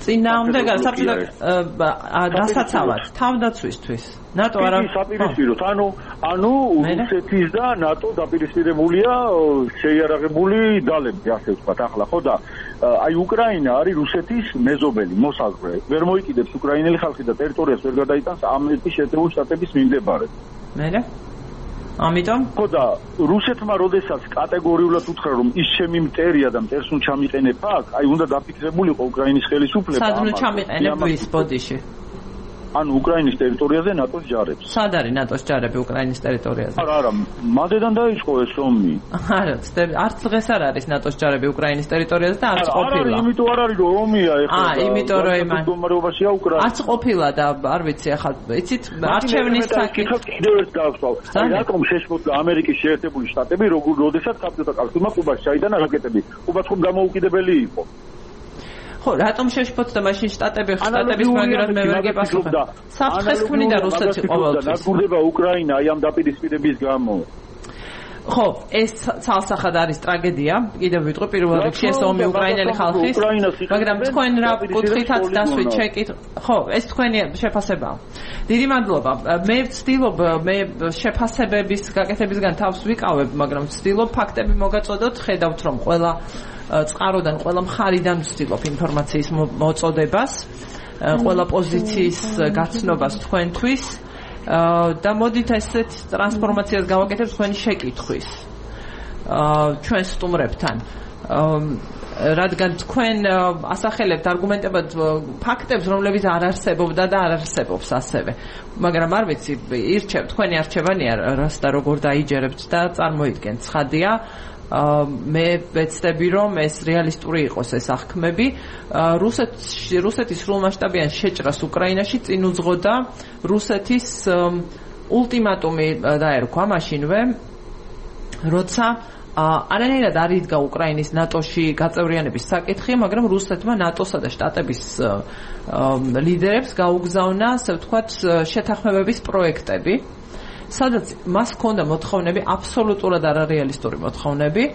წინააღმდეგ საბჭოთა დასაცავად თავდაცვისთვის ნატო არა საპირისპიროთ ანუ ანუ რუსეთის და ნატო დაპირისპირებულია შეიარაღებული ძალები ასე ვთქვათ ახლა ხო და აი უკრაინა არის რუსეთის მეზობელი მოსაზღვრე ვერ მოიკიდებს უკრაინელი ხალხი და ტერიტორიას ვერ გადაიტანს ამერიკის შეერთებული შტატების მიმდებარედ მერე ამიტომ ხო და რუსეთმა როდესაც კატეგორიულად უთხრა რომ ის ჩემი მტერია და მტერს უნდა ჩამიყენებ აქ აი უნდა დაფიქსებულიყო უკრაინის ხელისუფლება სად უნდა ჩამიყენებ ის ბოდიში ანუ უკრაინის ტერიტორიაზე ნატოს ჯარებს. სად არის ნატოს ჯარები უკრაინის ტერიტორიაზე? არა, არა, მადედან დაიწყო ეს ომი. არა, არც დღეს არ არის ნატოს ჯარები უკრაინის ტერიტორიაზე და არც ყოფილა. არა, იმიტომ არ არის რომ ომია ეხლა. აა, იმიტომ რომ იმან. მდგომარეობაშია უკრაინა. არც ყოფილა და არ ვიცი ახლა, იცით, არჩევნის საკითხი. კიდევ ერთ გავსვავ. აი, რატომ შეშფოთდა ამერიკის შეერთებული შტატები, როგორ როდესაც საბჭოთა კავშირმა კუბას ჩაიტანა რაკეტები. კუბაც ხომ დამოუკიდებელი იყო. ხო, რატომ შეშფოთდა მაშინ შტატები შტატების მაგერად მე ვერ გეპასუხა. საფრთხეს ქმნიდა რუსეთი ყოველთვის. ნადგურდება უკრაინა აი ამ დაპირისპირების გამო. ხო, ეს ცალსახად არის ტრაგედია. კიდევ ვიტყვი პირველ რიგში ეს ომი უკრაინელი ხალხის. მაგრამ თქვენ რა კუთხითაც დასვით შეკითხ. ხო, ეს თქვენი შეფასებაა. დიდი მადლობა. მე ვცდილობ მე შეფასებების გაკეთებისგან თავს ვიკავებ, მაგრამ ვცდილობ ფაქტები მოგაწოდოთ, ხედავთ რომ ყველა წყაროდან ყველა მხარიდან ვცდილობ ინფორმაციის მოწოდებას, ყველა პოზიციის გაცნობას თქვენთვის და მოდით ესეთ ტრანსფორმაციას გავაკეთებ თქვენი შეკითხვის ჩვენ სტუმრებთან. რადგან თქვენ ასახელებთ არგუმენტებად ფაქტებს, რომლებიც არ არსებობდა და არ არსებობს ასევე. მაგრამ არ ვიცი, ირჩევ, თქვენი არჩევანია რას და როგორ დაიჯერებთ და წარმოიდგენთ. ცხადია, მე ვეცდები რომ ეს რეალისტური იყოს ეს აღქმები. რუსეთში რუსეთის სრულმასშტაბიან შეჭრას უკრაინაში წინ უძღოდა რუსეთის ულტიმატუმი დაერქვა მაშინვე, როცა არანაირად არ იდგა უკრაინის ნატოში გაწევრიანების საკითხი, მაგრამ რუსეთმა ნატოსა და შტატების ლიდერებს გაუგზავნა, ასე ვთქვათ, შეთანხმებების პროექტები, სადაც მას ჰქონდა მოთხოვნები, აბსოლუტურად არარეალისტური მოთხოვნები,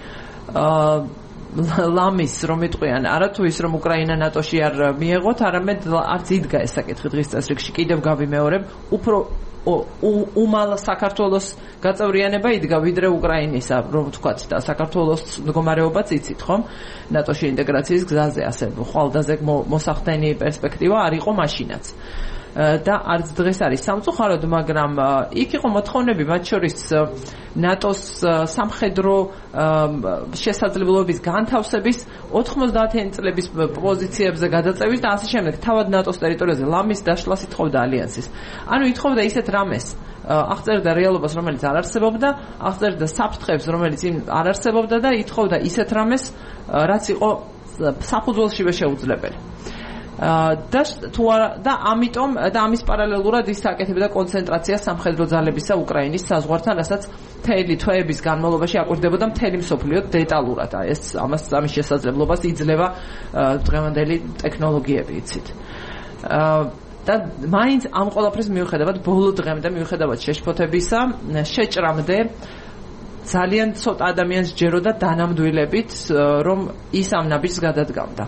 ლამის რომ იტყვიან, არა თუ ის რომ უკრაინა ნატოში არ მიეღოთ, არამედ არც იდგა ეს საკითხი დღის წესრიგში, კიდევ გავიმეორებ, უფრო უმალ საქართველოს გაწევრიანება იდგა ვიდრე უკრაინისა, რომ ვთქვათ, და საქართველოს მდგომარეობაც იცით, ხომ? ნატოში ინტეგრაციის გზაზე, ასე ხვალდაზე მოსახდენი პერსპექტივა არ იყო მაშინაც. და არც დღეს არის სამწუხაროდ, მაგრამ იქ იყო მოთხოვნები, მათ შორის ნატოს სამხედრო შესაძლებლობის განთავსების ოთხმოცდაათი წლების პოზიციებზე გადაწევის და ასე შემდეგ. თავად ნატოს ტერიტორიაზე ლამის დაშლას ითხოვდა ალიანსის. ანუ ითხოვდა ისეთ რამეს, აღწერდა რეალობას, რომელიც არ არსებობდა, აღწერდა საფრთხებს, რომელიც არ არსებობდა და ითხოვდა ისეთ რამეს, რაც იყო საფუძველშივე შეუძლებელი. და თუ არა და ამიტომ და ამის პარალელურად ის აკეთებდა კონცენტრაციას სამხედრო ძალებისა უკრაინის საზღვართან, რასაც მთელი თვეების განმავლობაში აკვირდებოდა მთელი მსოფლიო დეტალურად. ეს ამას ამის შესაძლებლობას იძლევა დღევანდელი ტექნოლოგიები, იცით. და მაინც ამ ყველაფრის მიუხედავად ბოლო დღემდე მიუხედავად შეშფოთებისა, შეჭრამდე ძალიან ცოტა ადამიანს ჯეროდა დანამდვილებით, რომ ის ამ ნაბიჯს გადადგამდა.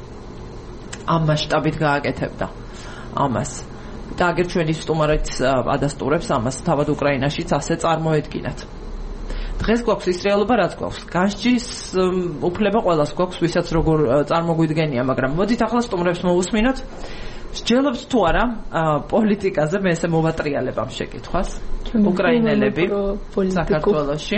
ამ მასშტაბით გააკეთებდა ამას. და აგერ ჩვენი სტუმარიც ადასტურებს ამას, თავად უკრაინაშიც ასე წარმოედგინათ. დღეს გვაქვს ის რეალობა, რაც გვაქვს. განსჯის უფლება ყველას გვაქვს, ვისაც როგორ წარმოგვიდგენია, მაგრამ მოდით ახლა სტუმრებს მოვუსმინოთ. სჯელობთ თუ არა პოლიტიკაზე, მე ესე მოვატრიალებ ამ შეკითხვას. უკრაინელები საქართველოში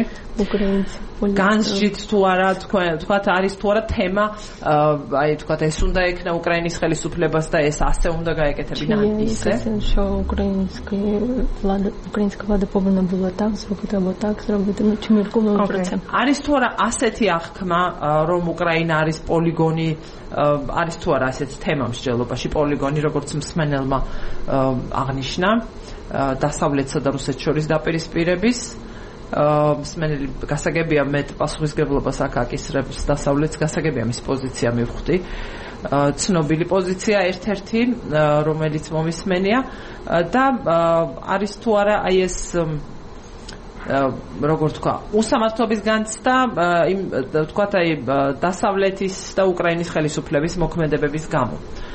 განსჯით თუ არა, თქვენ თქვათ არის თუ არა თემა, აი თქვათ ეს უნდა ეკნა უკრაინის ხელისუფლებას და ეს ასე უნდა გაეკეთებინა ისე. Украинская влада, украинская влада повинна була так зробити або так зробити, ну чи міркуємо про це. არის თუ არა ასეთი აღქმა, რომ უკრაინა არის პოლიგონი, არის თუ არა ასეთი თემა მსჯელობაში პოლიგონი, როგორც მსმენელმა აღნიშნა დასავლეთსა და რუსეთს შორის დაპირისპირების. მსმენელი გასაგებია მეტ პასუხისგებლობას აქ აკისრებს დასავლეთს, გასაგებია მის პოზიცია მივხვდი. ცნობილი პოზიცია ერთ-ერთი, რომელიც მომისმენია და არის თუ არა აი ეს როგორ თქვა, უსამართლობის განცდა, იმ თქვათ აი დასავლეთის და უკრაინის ხელისუფლების მოქმედებების გამო.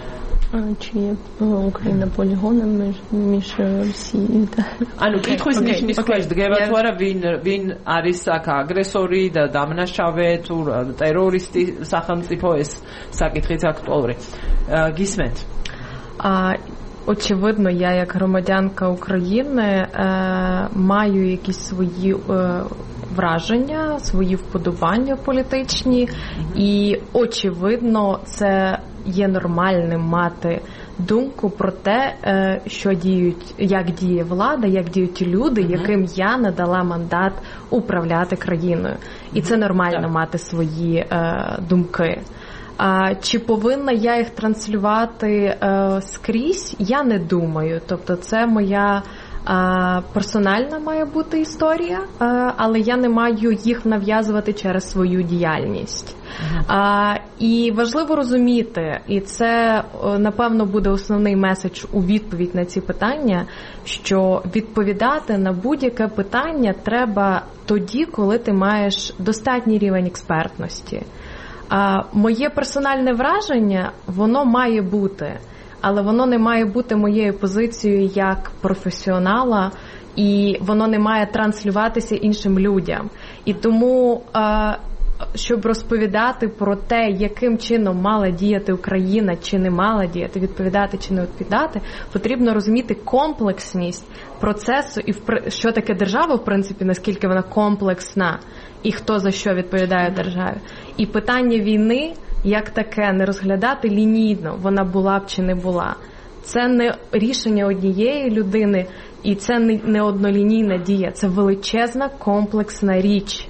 чи Украина პოლიგონი მის Რუსიით. ანუ კითხვის ნიშნის ქვეშ დგება თუ არა ვინ ვინ არის აქ აგრესორი და დამნაშავე თუ ტერორისტი სახელმწიფო ეს საკითხიც აქტუალური. Гисмент. А очевидно, я як громадянка України маю якісь свої враження, свої вподобання політичні, і очевидно, це є нормальним мати думку про те, що діють, як діє влада, як діють люди, яким я надала мандат управляти країною. І це нормально мати свої думки. А чи повинна я їх транслювати е, скрізь? Я не думаю. Тобто це моя е, персональна має бути історія, е, але я не маю їх нав'язувати через свою діяльність. Uh-huh. Е, і важливо розуміти, і це, напевно, буде основний меседж у відповідь на ці питання, що відповідати на будь-яке питання треба тоді, коли ти маєш достатній рівень експертності. А моє персональне враження, воно має бути, але воно не має бути моєю позицією як професіонала, і воно не має транслюватися іншим людям. І тому, щоб розповідати про те, яким чином мала діяти Україна, чи не мала діяти, відповідати чи не відповідати, потрібно розуміти комплексність процесу і що таке держава, в принципі, наскільки вона комплексна, і хто за що відповідає державі. І питання війни, як таке, не розглядати лінійно, вона була б чи не була. Це не рішення однієї людини, і це не однолінійна дія, це величезна комплексна річ.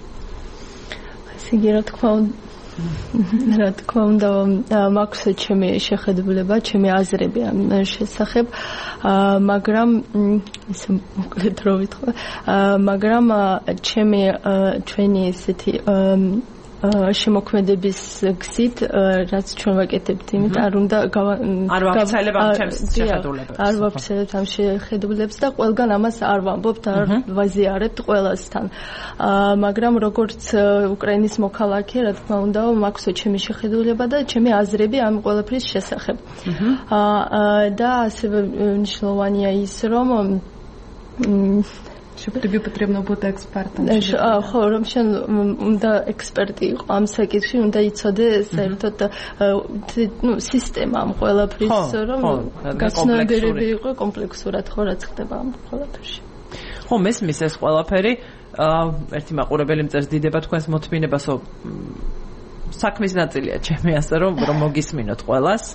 Сиги, რა თქმა უნდა, რა თქმა უნდა, მაქვს ჩემი შეხედულება, ჩემი აზრები ამ შესახებ, მაგრამ ისე მოკლედ რო ვითხრა, მაგრამ ჩემი ჩვენი ესეთი შემოქმედების გზით, რაც ჩვენ ვაკეთებთ, იმით არ უნდა არ ვაფცელებ ამ ჩემს შეხედულებებს. არ ვაფცელებ ამ შეხედულებს და ყველგან ამას არ ვამბობთ, არ ვაზიარებთ ყველასთან. მაგრამ როგორც უკრაინის მოქალაქე, რა თქმა უნდა, მაქვს ჩემი შეხედულება და ჩემი აზრები ამ ყველაფრის შესახებ. და ასევე მნიშვნელოვანია ის, რომ тобі потрібно бути експертом. А, ხო, რომ შენ უნდა ექსპერტი იყო ამ საკითხში, უნდა იცოდე საერთოდ ну, სისტემა ამ ყველაფრის, რომ გაცნობიერები იყო კომპლექსურად, ხო, რაც ხდება ამ ყველაფერში. ხო, მესმის ეს ყველაფერი, ერთი მაყურებელი მწერს დიდება თქვენს მოთმინებას, საქმის ნაწილია ჩემი, ასე რომ რომ მოგისმინოთ ყველას.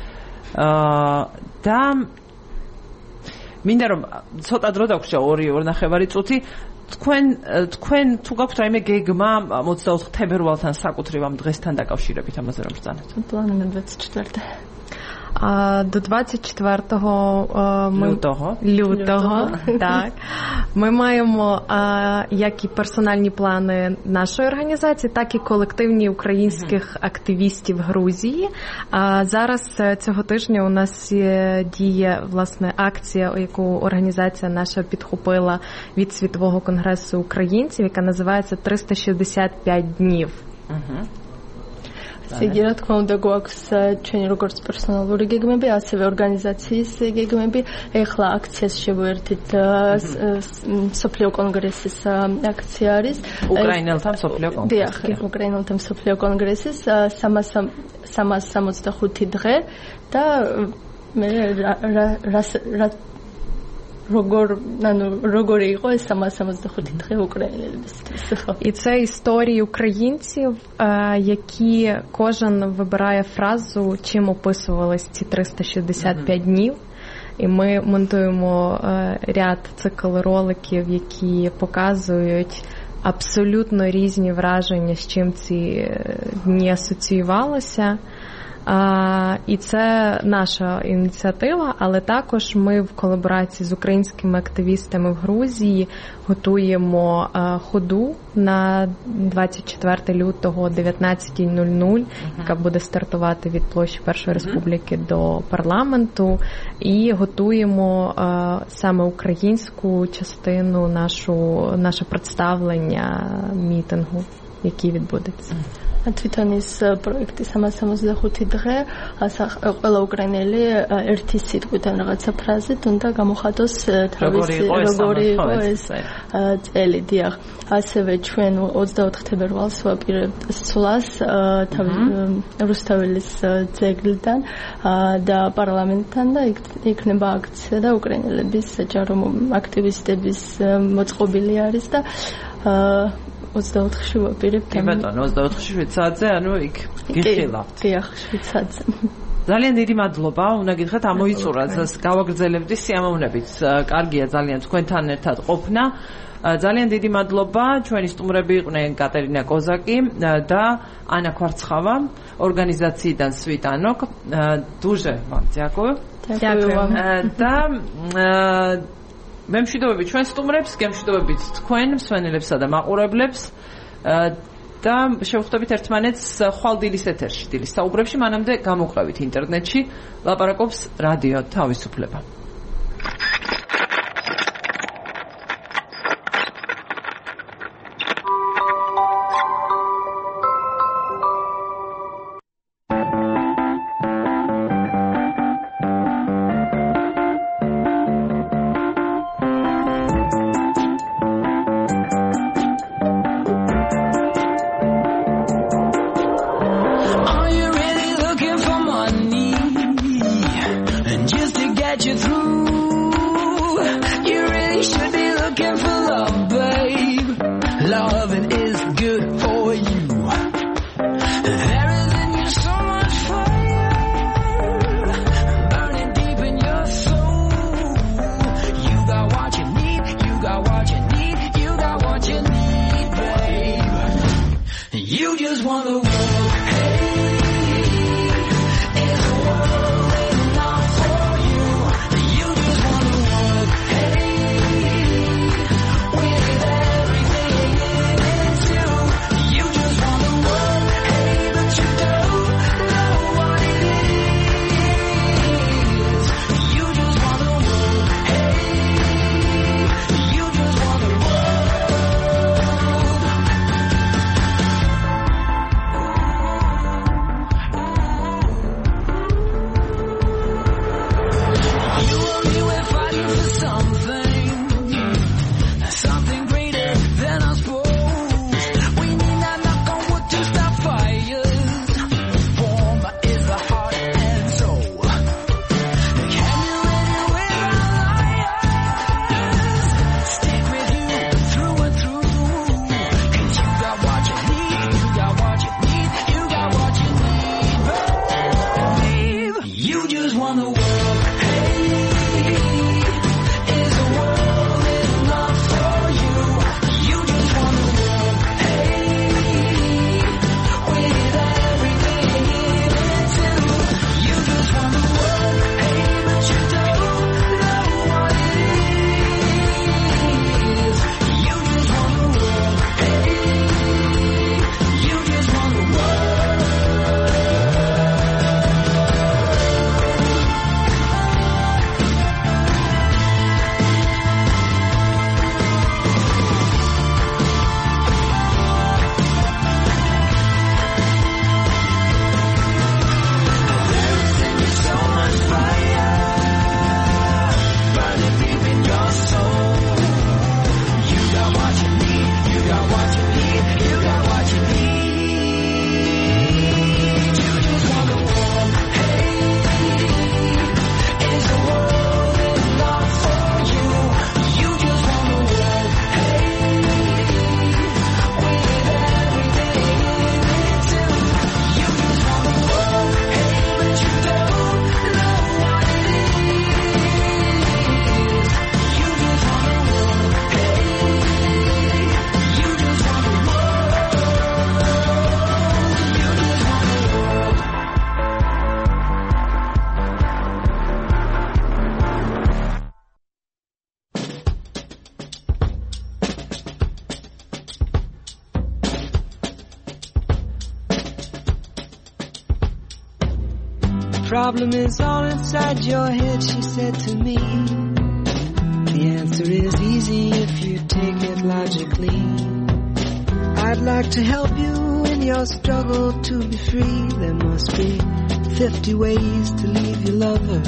და მინდა რომ ცოტა დრო დაგვრჩა ორი ორ ნახევარი წუთი თქვენ თქვენ თუ გაქვთ რაიმე გეგმა ოცდაოთხ თებერვალთან საკუთრივ ამ დღესთან დაკავშირებით ამაზე რომ ბრძანოთ? Плануємо двадцять четверте. А до двадцять четвертого ми... лютого. лютого, так. Ми маємо а, як і персональні плани нашої організації, так і колективні українських mm-hmm. активістів Грузії. А зараз цього тижня у нас діє, власне, акція, яку організація наша підхопила від Світового конгресу українців, яка називається триста шістдесят п'ять днів. Mm-hmm. Сиги, რა თქმა უნდა, გვაქვს ჩვენი როგორც პერსონალური გეგმები, ასევე ორგანიზაციის გეგმები. ეხლა აქციას შევერთით სოფლიო კონგრესის აქცია არის. უკრაინელთა სოფლიო კონგრესი. დიახ, უკრაინელთა სოფლიო კონგრესის სამას სამოცდახუთი დღე და მე რა როგორ, ну, როგორი იყო ეს სამას სამოცდახუთი დღე უკრაინელებისთვის. І це історії українців, які кожен вибирає фразу, чим описувались ці триста шістдесят п'ять днів. І ми монтуємо ряд цикл роликів, які показують абсолютно різні враження, з чим ці дні асоціювалися. А, і це наша ініціатива, але також ми в колаборації з українськими активістами в Грузії готуємо а, ходу на двадцять четвертого лютого о дев'ятнадцята нуль нуль, uh-huh. яка буде стартувати від площі Першої uh-huh. Республіки до парламенту, і готуємо а, саме українську частину, нашу, наше представлення мітингу. які відбудеться. თვითონ ის პროექტი სამას სამოცდახუთი დღე ყველა უკრაინელი ერთი სიტყვიდან რაღაცა ფრაზით უნდა გამოხატოს თავისი როგორი იყო ეს წელი. დიახ, ასევე ჩვენ ოცდაოთხ თებერვალს ვაპირებთ სვლას რუსთაველის ძეგლიდან და პარლამენტთან და იქნება აქცია და უკრაინელების საჯარო აქტივისტების მოწყობილი არის და ოცდაოთხში ვაპირებთ. კი ბატონო, ოცდაოთხში შვიდ საათზე, ანუ იქ გიხილავთ. დიახ, შვიდ საათზე. ძალიან დიდი მადლობა, უნდა გითხრათ, ამოიწურა გავაგრძელებდი სიამოვნებით. კარგია ძალიან თქვენთან ერთად ყოფნა. ძალიან დიდი მადლობა. ჩვენი სტუმრები იყვნენ კატერინა კოზაკი და ანა ქვარცხავა ორგანიზაციიდან სვიტანოკ. Дуже вам дякую. Дякую вам. და მე მშვიდობები ჩვენ სტუმრებს, გემშვიდობებით თქვენ მსვენელებსა და მაყურებლებს და შევხვდებით ერთმანეთს ხვალ დილის ეთერში, დილის საუბრებში, მანამდე გამოყრებით ინტერნეტში, ლაპარაკობს რადიო თავისუფლება. Problem is all inside your head, she said to me. The answer is easy if you take it logically. I'd like to help you in your struggle to be free. There must be fifty ways to leave your lover.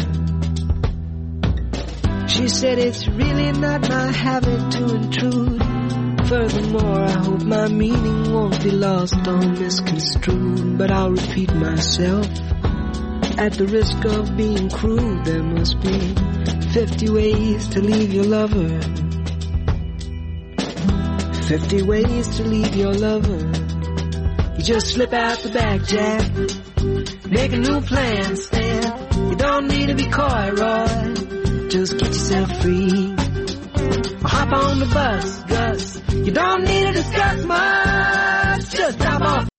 She said it's really not my habit to intrude. Furthermore, I hope my meaning won't be lost or misconstrued. But I'll repeat myself at the risk of being crude. There must be fifty ways to leave your lover. Fifty ways to leave your lover. You just slip out the back, Jack. Make a new plan, Stan. You don't need to be coy, Roy. Just get yourself free. Or hop on the bus, Gus. You don't need to discuss much. Just drop off